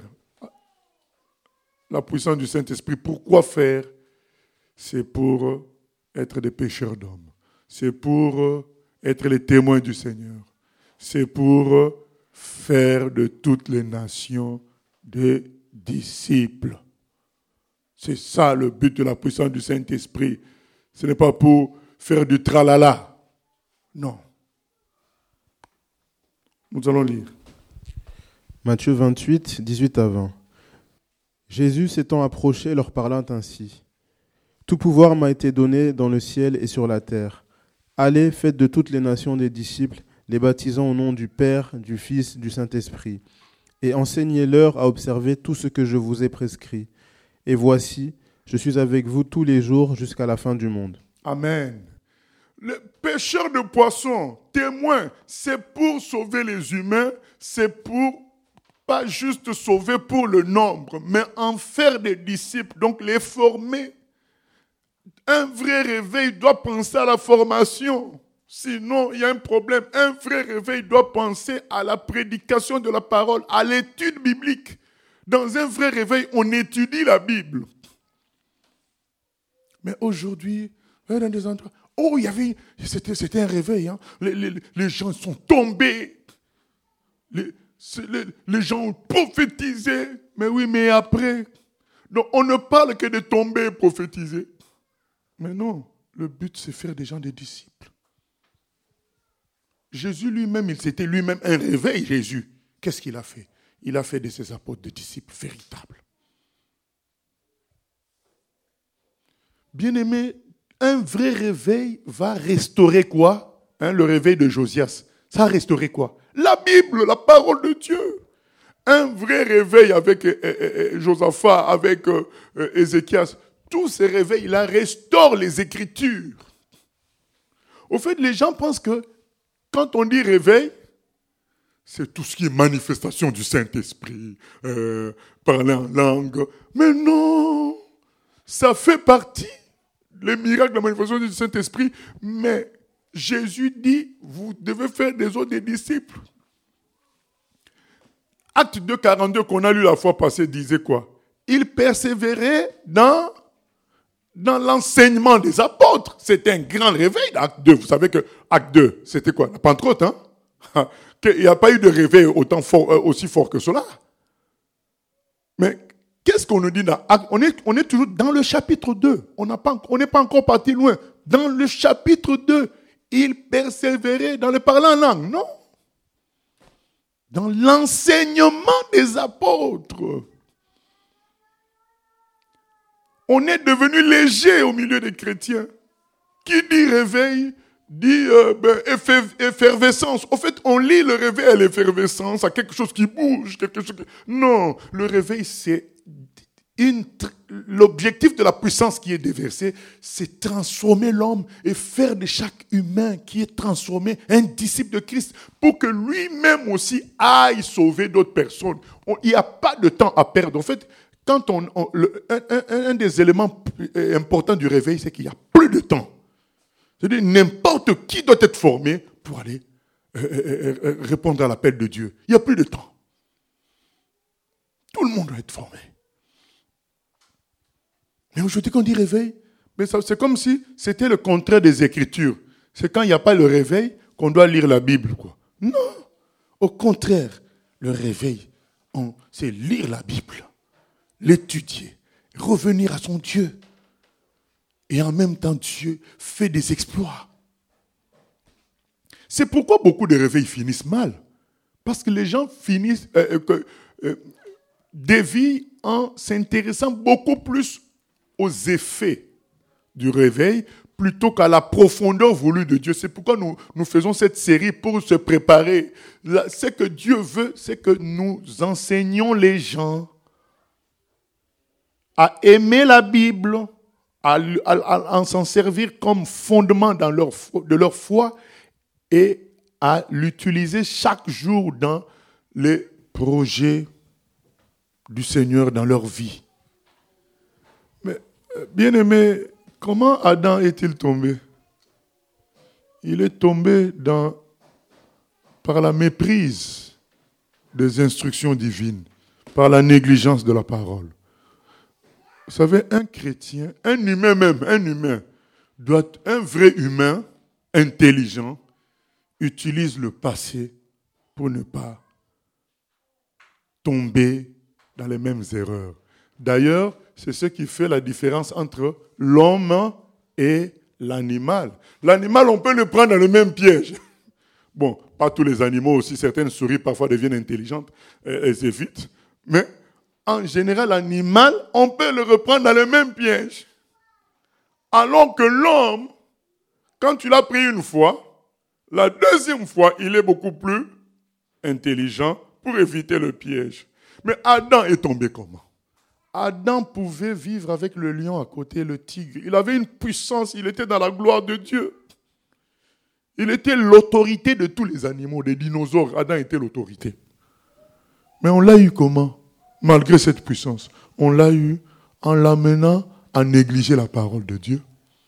La puissance du Saint-Esprit, pourquoi faire? C'est pour être des pécheurs d'hommes. C'est pour être les témoins du Seigneur. C'est pour faire de toutes les nations des disciples. C'est ça le but de la puissance du Saint-Esprit. Ce n'est pas pour faire du tralala. Non. Nous allons lire. Matthieu 28, 18 à 20. Jésus s'étant approché leur parla ainsi. Tout pouvoir m'a été donné dans le ciel et sur la terre. Allez, faites de toutes les nations des disciples, les baptisant au nom du Père, du Fils, du Saint-Esprit, et enseignez-leur à observer tout ce que je vous ai prescrit. Et voici, je suis avec vous tous les jours jusqu'à la fin du monde. Amen. Le pêcheur de poissons, témoin, c'est pour sauver les humains, c'est pour pas juste sauver pour le nombre, mais en faire des disciples, donc les former. Un vrai réveil doit penser à la formation. Sinon, il y a un problème. Un vrai réveil doit penser à la prédication de la parole, à l'étude biblique. Dans un vrai réveil, on étudie la Bible. Mais aujourd'hui, dans des endroits, c'était un réveil. Hein. Les gens sont tombés. Les gens ont prophétisé. Mais oui, mais après. Donc, on ne parle que de tomber et prophétiser. Mais non, le but, c'est faire des gens des disciples. Jésus lui-même, c'était lui-même un réveil, Jésus. Qu'est-ce qu'il a fait? Il a fait de ses apôtres des disciples véritables. Bien-aimé, un vrai réveil va restaurer quoi? Le réveil de Josias. Ça a restauré quoi? La Bible, la parole de Dieu. Un vrai réveil avec Josaphat, avec Ézéchias. Tous ces réveils-là restaurent les Écritures. Au fait, les gens pensent que quand on dit réveil, c'est tout ce qui est manifestation du Saint-Esprit, parler en langue. Mais non, ça fait partie, les miracles, la manifestation du Saint-Esprit. Mais Jésus dit, vous devez faire des autres des disciples. Acte 2, 42 qu'on a lu la fois passée disait quoi? Il persévérait dans dans l'enseignement des apôtres. C'était un grand réveil d'Acte 2. Vous savez que Acte 2, c'était quoi? La Pentecôte, hein? Qu'il n'y a pas eu de réveil aussi fort que cela. Mais qu'est-ce qu'on nous dit dans Acte? On est toujours dans le chapitre 2. On n'est pas encore parti loin. Dans le chapitre 2, il persévérait dans le parler en langue. Non. Dans l'enseignement des apôtres. On est devenu léger au milieu des chrétiens. Qui dit réveil, dit effervescence. Au fait, on lit le réveil à l'effervescence, à quelque chose qui bouge, quelque chose qui... Non, le réveil, c'est l'objectif de la puissance qui est déversée, c'est transformer l'homme et faire de chaque humain qui est transformé un disciple de Christ pour que lui-même aussi aille sauver d'autres personnes. Il n'y a pas de temps à perdre. En fait, quand un des éléments importants du réveil, c'est qu'il n'y a plus de temps. C'est-à-dire n'importe qui doit être formé pour aller répondre à l'appel de Dieu. Il n'y a plus de temps. Tout le monde doit être formé. Mais aujourd'hui, quand on dit réveil, c'est comme si c'était le contraire des Écritures. C'est quand il n'y a pas le réveil qu'on doit lire la Bible, quoi. Non. Au contraire, le réveil, c'est lire la Bible, l'étudier, revenir à son Dieu. Et en même temps, Dieu fait des exploits. C'est pourquoi beaucoup de réveils finissent mal. Parce que les gens finissent, dévient en s'intéressant beaucoup plus aux effets du réveil plutôt qu'à la profondeur voulue de Dieu. C'est pourquoi nous faisons cette série pour se préparer. Ce que Dieu veut, c'est que nous enseignions les gens à aimer la Bible, à s'en servir comme fondement de leur foi et à l'utiliser chaque jour dans les projets du Seigneur dans leur vie. Mais, bien-aimé, comment Adam est-il tombé? Il est tombé par la méprise des instructions divines, par la négligence de la parole. Vous savez, un chrétien, un humain, un vrai humain, intelligent, utilise le passé pour ne pas tomber dans les mêmes erreurs. D'ailleurs, c'est ce qui fait la différence entre l'homme et l'animal. L'animal, on peut le prendre dans le même piège. Bon, pas tous les animaux aussi, certaines souris parfois deviennent intelligentes, elles évitent, mais en général, l'animal, on peut le reprendre dans le même piège. Alors que l'homme, quand tu l'as pris une fois, la deuxième fois, il est beaucoup plus intelligent pour éviter le piège. Mais Adam est tombé comment? Adam pouvait vivre avec le lion à côté, le tigre. Il avait une puissance, il était dans la gloire de Dieu. Il était l'autorité de tous les animaux, des dinosaures. Adam était l'autorité. Mais on l'a eu comment? Malgré cette puissance, on l'a eu en l'amenant à négliger la parole de Dieu.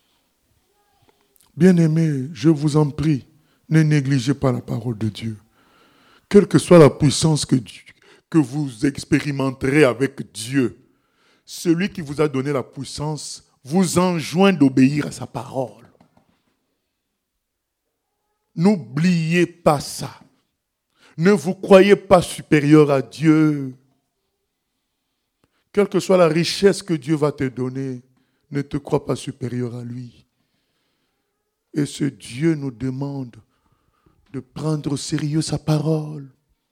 Bien-aimés, je vous en prie, ne négligez pas la parole de Dieu. Quelle que soit la puissance que vous expérimenterez avec Dieu, celui qui vous a donné la puissance vous enjoint d'obéir à sa parole. N'oubliez pas ça. Ne vous croyez pas supérieur à Dieu. Quelle que soit la richesse que Dieu va te donner, ne te crois pas supérieur à lui. Et ce Dieu nous demande de prendre au sérieux sa parole.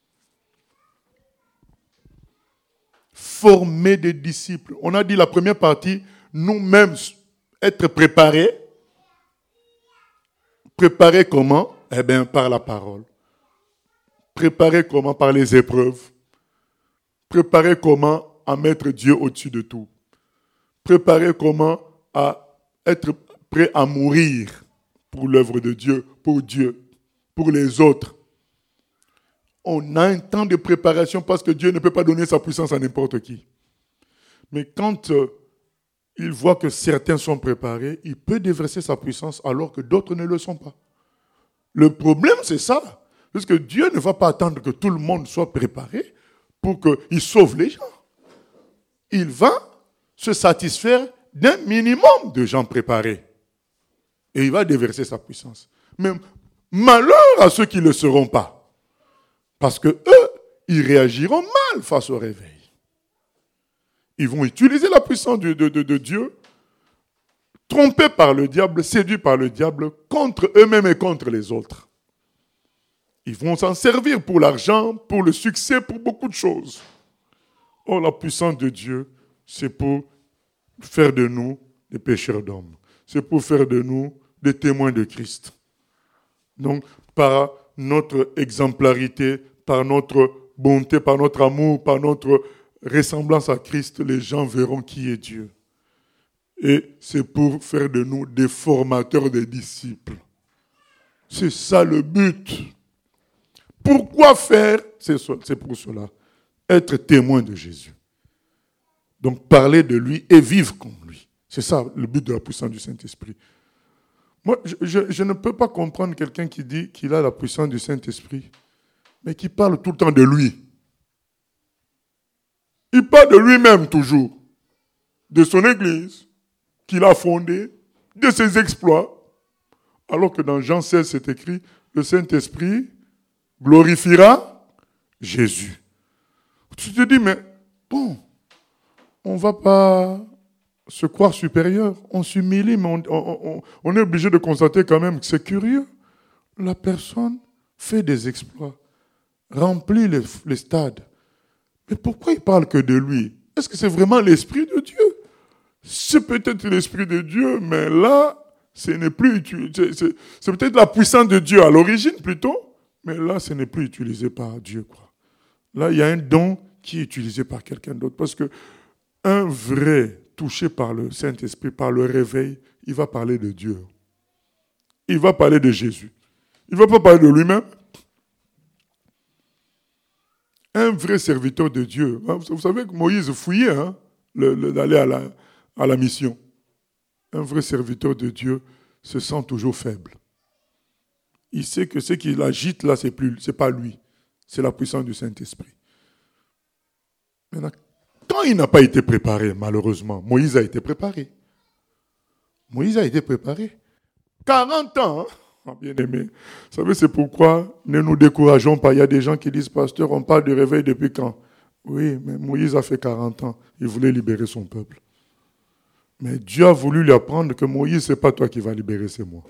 Former des disciples. On a dit la première partie, nous-mêmes être préparés. Préparés comment? Eh bien, par la parole. Préparés comment? Par les épreuves. Préparés comment? À mettre Dieu au-dessus de tout. Préparer comment à être prêt à mourir pour l'œuvre de Dieu, pour les autres. On a un temps de préparation parce que Dieu ne peut pas donner sa puissance à n'importe qui. Mais quand il voit que certains sont préparés, il peut déverser sa puissance alors que d'autres ne le sont pas. Le problème, c'est ça. Parce que Dieu ne va pas attendre que tout le monde soit préparé pour qu'il sauve les gens. Il va se satisfaire d'un minimum de gens préparés. Et il va déverser sa puissance. Mais malheur à ceux qui ne le seront pas. Parce que eux, ils réagiront mal face au réveil. Ils vont utiliser la puissance de Dieu, trompés par le diable, séduits par le diable, contre eux-mêmes et contre les autres. Ils vont s'en servir pour l'argent, pour le succès, pour beaucoup de choses. Or, la puissance de Dieu, c'est pour faire de nous des pécheurs d'hommes. C'est pour faire de nous des témoins de Christ. Donc, par notre exemplarité, par notre bonté, par notre amour, par notre ressemblance à Christ, les gens verront qui est Dieu. Et c'est pour faire de nous des formateurs des disciples. C'est ça le but. Pourquoi faire? C'est pour cela. Être témoin de Jésus. Donc parler de lui et vivre comme lui. C'est ça le but de la puissance du Saint-Esprit. Moi, je ne peux pas comprendre quelqu'un qui dit qu'il a la puissance du Saint-Esprit, mais qui parle tout le temps de lui. Il parle de lui-même toujours, de son Église qu'il a fondée, de ses exploits, alors que dans Jean 16, c'est écrit, le Saint-Esprit glorifiera Jésus. Tu te dis, mais bon, on ne va pas se croire supérieur, on s'humilie, mais on est obligé de constater quand même que c'est curieux. La personne fait des exploits, remplit les stades. Mais pourquoi il parle que de lui? Est-ce que c'est vraiment l'Esprit de Dieu? C'est peut-être l'Esprit de Dieu, mais là, ce n'est plus utilisé. C'est peut-être la puissance de Dieu à l'origine plutôt, mais là, ce n'est plus utilisé par Dieu, quoi. Là, il y a un don qui est utilisé par quelqu'un d'autre. Parce que un vrai touché par le Saint-Esprit, par le réveil, il va parler de Dieu. Il va parler de Jésus. Il ne va pas parler de lui-même. Un vrai serviteur de Dieu. Vous savez que Moïse fouillait d'aller à la mission. Un vrai serviteur de Dieu se sent toujours faible. Il sait que ce qui l'agite là, c'est pas lui. C'est la puissance du Saint-Esprit. Maintenant, quand il n'a pas été préparé, malheureusement, Moïse a été préparé. Moïse a été préparé. 40 ans, bien-aimé. Vous savez, c'est pourquoi ne nous décourageons pas. Il y a des gens qui disent, pasteur, on parle de réveil depuis quand? Oui, mais Moïse a fait 40 ans. Il voulait libérer son peuple. Mais Dieu a voulu lui apprendre que Moïse, ce n'est pas toi qui vas libérer, c'est moi.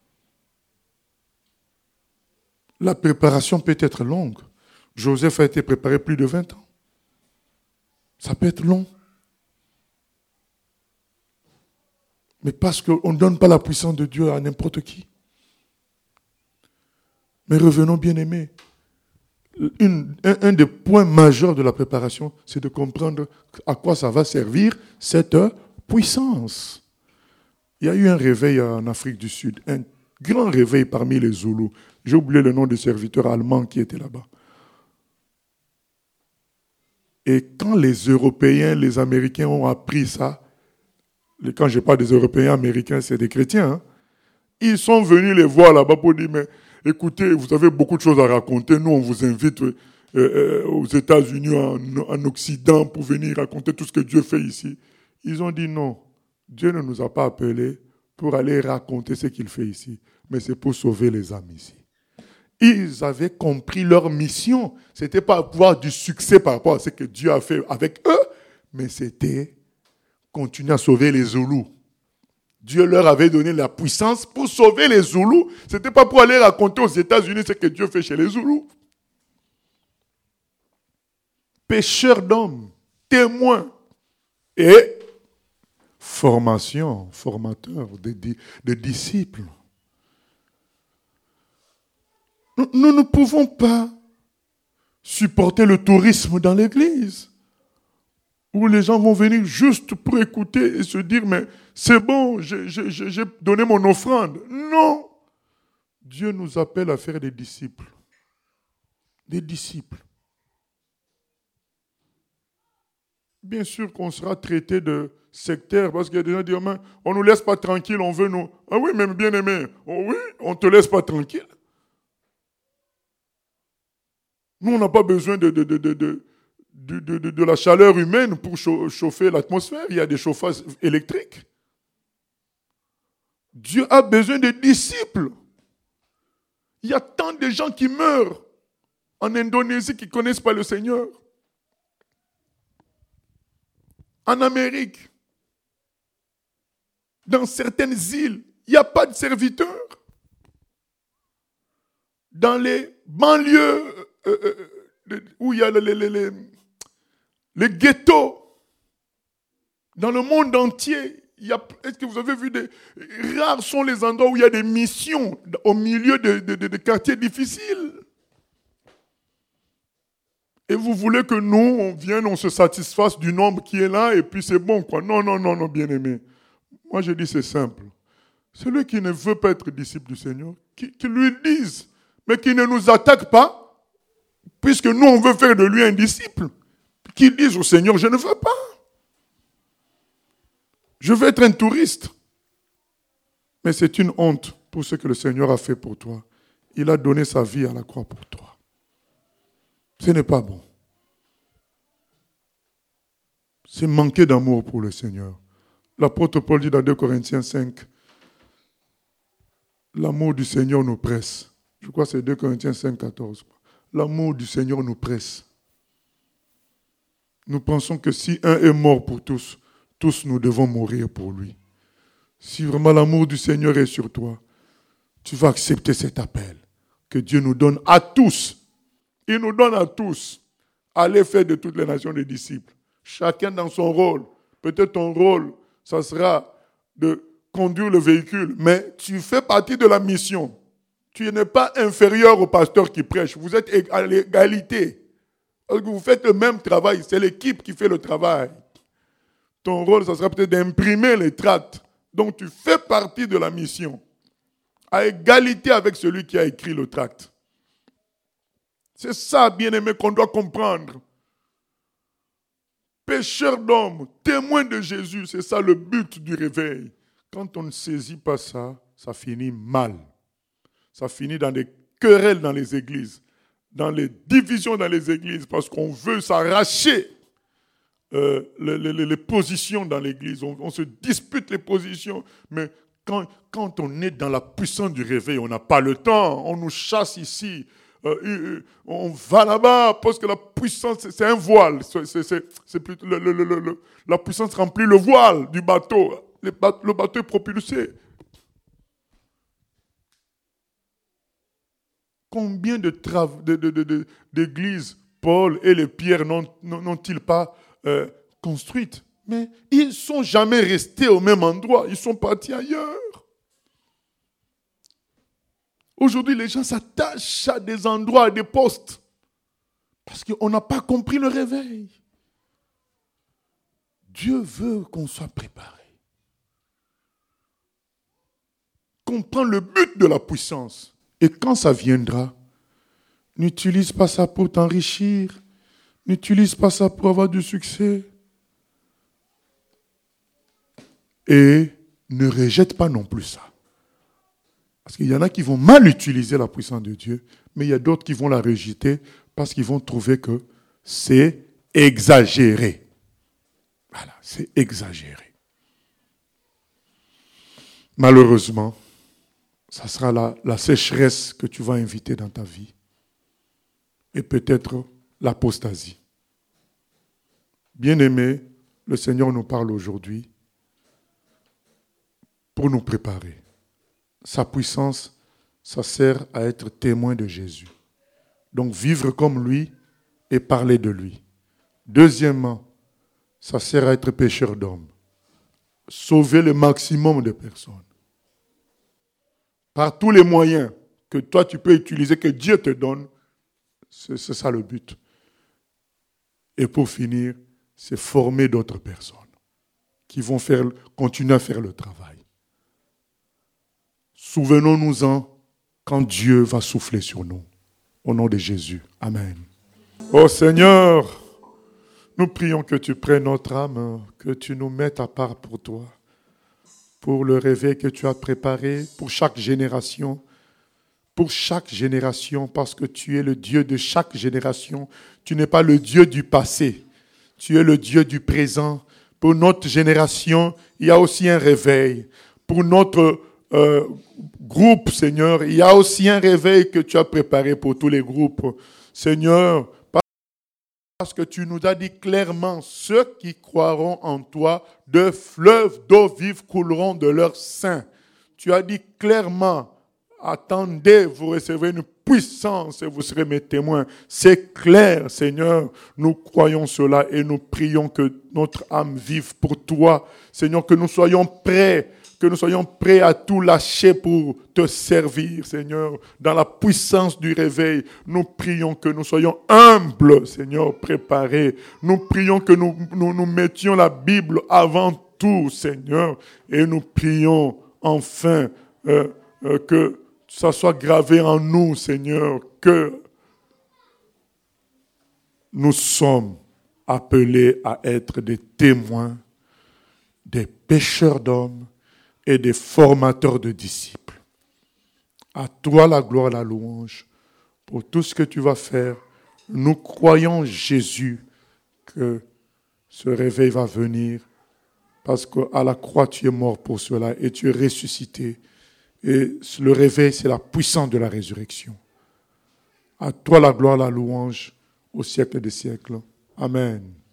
La préparation peut être longue. Joseph a été préparé plus de 20 ans. Ça peut être long. Mais parce qu'on ne donne pas la puissance de Dieu à n'importe qui. Mais revenons bien aimés. Un des points majeurs de la préparation, c'est de comprendre à quoi ça va servir cette puissance. Il y a eu un réveil en Afrique du Sud, un grand réveil parmi les Zoulous. J'ai oublié le nom des serviteurs allemands qui étaient là-bas. Et quand les Européens, les Américains ont appris ça, quand je parle des Européens américains, c'est des chrétiens, ils sont venus les voir là-bas pour dire, mais écoutez, vous avez beaucoup de choses à raconter, nous on vous invite aux États-Unis, en Occident, pour venir raconter tout ce que Dieu fait ici. Ils ont dit non, Dieu ne nous a pas appelés pour aller raconter ce qu'il fait ici, mais c'est pour sauver les âmes ici. Ils avaient compris leur mission. Ce n'était pas avoir du succès par rapport à ce que Dieu a fait avec eux, mais c'était continuer à sauver les Zoulous. Dieu leur avait donné la puissance pour sauver les Zoulous. Ce n'était pas pour aller raconter aux États-Unis ce que Dieu fait chez les Zoulous. Pêcheurs d'hommes, témoins et formation, formateurs de disciples. Nous ne pouvons pas supporter le tourisme dans l'église, où les gens vont venir juste pour écouter et se dire, mais c'est bon, j'ai donné mon offrande. Non! Dieu nous appelle à faire des disciples. Des disciples. Bien sûr qu'on sera traité de sectaire, parce qu'il y a des gens qui disent, on ne nous laisse pas tranquille, on veut nous... Ah oui, même bien aimé, oh oui, on ne te laisse pas tranquille. Nous, on n'a pas besoin de de la chaleur humaine pour chauffer l'atmosphère. Il y a des chauffages électriques. Dieu a besoin de disciples. Il y a tant de gens qui meurent en Indonésie qui ne connaissent pas le Seigneur. En Amérique, dans certaines îles, il n'y a pas de serviteurs. Dans les banlieues où il y a les ghettos, dans le monde entier, est-ce que vous avez vu rares sont les endroits où il y a des missions au milieu de quartiers difficiles. Et vous voulez que nous, on vienne, on se satisfasse du nombre qui est là et puis c'est bon, quoi. Non, bien-aimé. Moi, je dis c'est simple. Celui qui ne veut pas être disciple du Seigneur, qui lui dise, mais qui ne nous attaque pas, puisque nous, on veut faire de lui un disciple, qu'il dise au Seigneur, je ne veux pas. Je veux être un touriste. Mais c'est une honte pour ce que le Seigneur a fait pour toi. Il a donné sa vie à la croix pour toi. Ce n'est pas bon. C'est manquer d'amour pour le Seigneur. L'apôtre Paul dit dans 2 Corinthiens 5, l'amour du Seigneur nous presse. Je crois que c'est 2 Corinthiens 5, 14. L'amour du Seigneur nous presse. Nous pensons que si un est mort pour tous, tous nous devons mourir pour lui. Si vraiment l'amour du Seigneur est sur toi, tu vas accepter cet appel que Dieu nous donne à tous. Il nous donne à tous. Allez faire de toutes les nations des disciples. Chacun dans son rôle. Peut-être ton rôle, ça sera de conduire le véhicule, mais tu fais partie de la mission. Tu n'es pas inférieur au pasteur qui prêche. Vous êtes à l'égalité. Parce que vous faites le même travail. C'est l'équipe qui fait le travail. Ton rôle, ça sera peut-être d'imprimer les tracts. Donc tu fais partie de la mission. À égalité avec celui qui a écrit le tract. C'est ça, bien-aimé, qu'on doit comprendre. Pécheur d'hommes, témoin de Jésus, c'est ça le but du réveil. Quand on ne saisit pas ça, ça finit mal. Ça finit dans des querelles dans les églises, dans les divisions dans les églises, parce qu'on veut s'arracher les positions dans l'église. On se dispute les positions, mais quand on est dans la puissance du réveil, on n'a pas le temps, on nous chasse ici. On va là-bas parce que la puissance, c'est un voile. C'est plutôt la puissance remplit le voile du bateau. Le bateau est propulsé. Combien d'églises Paul et les pierres n'ont-ils pas construites? Mais ils ne sont jamais restés au même endroit. Ils sont partis ailleurs. Aujourd'hui, les gens s'attachent à des endroits, à des postes, parce qu'on n'a pas compris le réveil. Dieu veut qu'on soit préparé. Comprends le but de la puissance. Et quand ça viendra, n'utilise pas ça pour t'enrichir, n'utilise pas ça pour avoir du succès. Et ne rejette pas non plus ça. Parce qu'il y en a qui vont mal utiliser la puissance de Dieu, mais il y a d'autres qui vont la rejeter parce qu'ils vont trouver que c'est exagéré. Voilà, c'est exagéré. Malheureusement, ça sera la sécheresse que tu vas inviter dans ta vie. Et peut-être l'apostasie. Bien-aimés, le Seigneur nous parle aujourd'hui pour nous préparer. Sa puissance, ça sert à être témoin de Jésus. Donc vivre comme lui et parler de lui. Deuxièmement, ça sert à être pécheur d'hommes. Sauver le maximum de personnes. Par tous les moyens que toi tu peux utiliser, que Dieu te donne, c'est ça le but. Et pour finir, c'est former d'autres personnes qui vont continuer à faire le travail. Souvenons-nous-en quand Dieu va souffler sur nous. Au nom de Jésus. Amen. Oh Seigneur, nous prions que tu prennes notre âme, que tu nous mettes à part pour toi, pour le réveil que tu as préparé pour chaque génération, pour chaque génération, parce que tu es le Dieu de chaque génération. Tu n'es pas le Dieu du passé, tu es le Dieu du présent. Pour notre génération, il y a aussi un réveil. Pour notre groupe, Seigneur, il y a aussi un réveil que tu as préparé pour tous les groupes. Seigneur, parce que tu nous as dit clairement, ceux qui croiront en toi, de fleuves d'eau vive couleront de leur sein. Tu as dit clairement, attendez, vous recevrez une puissance et vous serez mes témoins. C'est clair, Seigneur. Nous croyons cela et nous prions que notre âme vive pour toi. Seigneur, que nous soyons prêts à tout lâcher pour te servir, Seigneur. Dans la puissance du réveil, nous prions que nous soyons humbles, Seigneur, préparés. Nous prions que nous mettions la Bible avant tout, Seigneur. Et nous prions enfin que ça soit gravé en nous, Seigneur, que nous sommes appelés à être des témoins, des pêcheurs d'hommes et des formateurs de disciples. À toi la gloire et la louange pour tout ce que tu vas faire. Nous croyons, Jésus, que ce réveil va venir parce qu'à la croix, tu es mort pour cela et tu es ressuscité. Et le réveil, c'est la puissance de la résurrection. À toi la gloire, la louange, au siècle des siècles. Amen.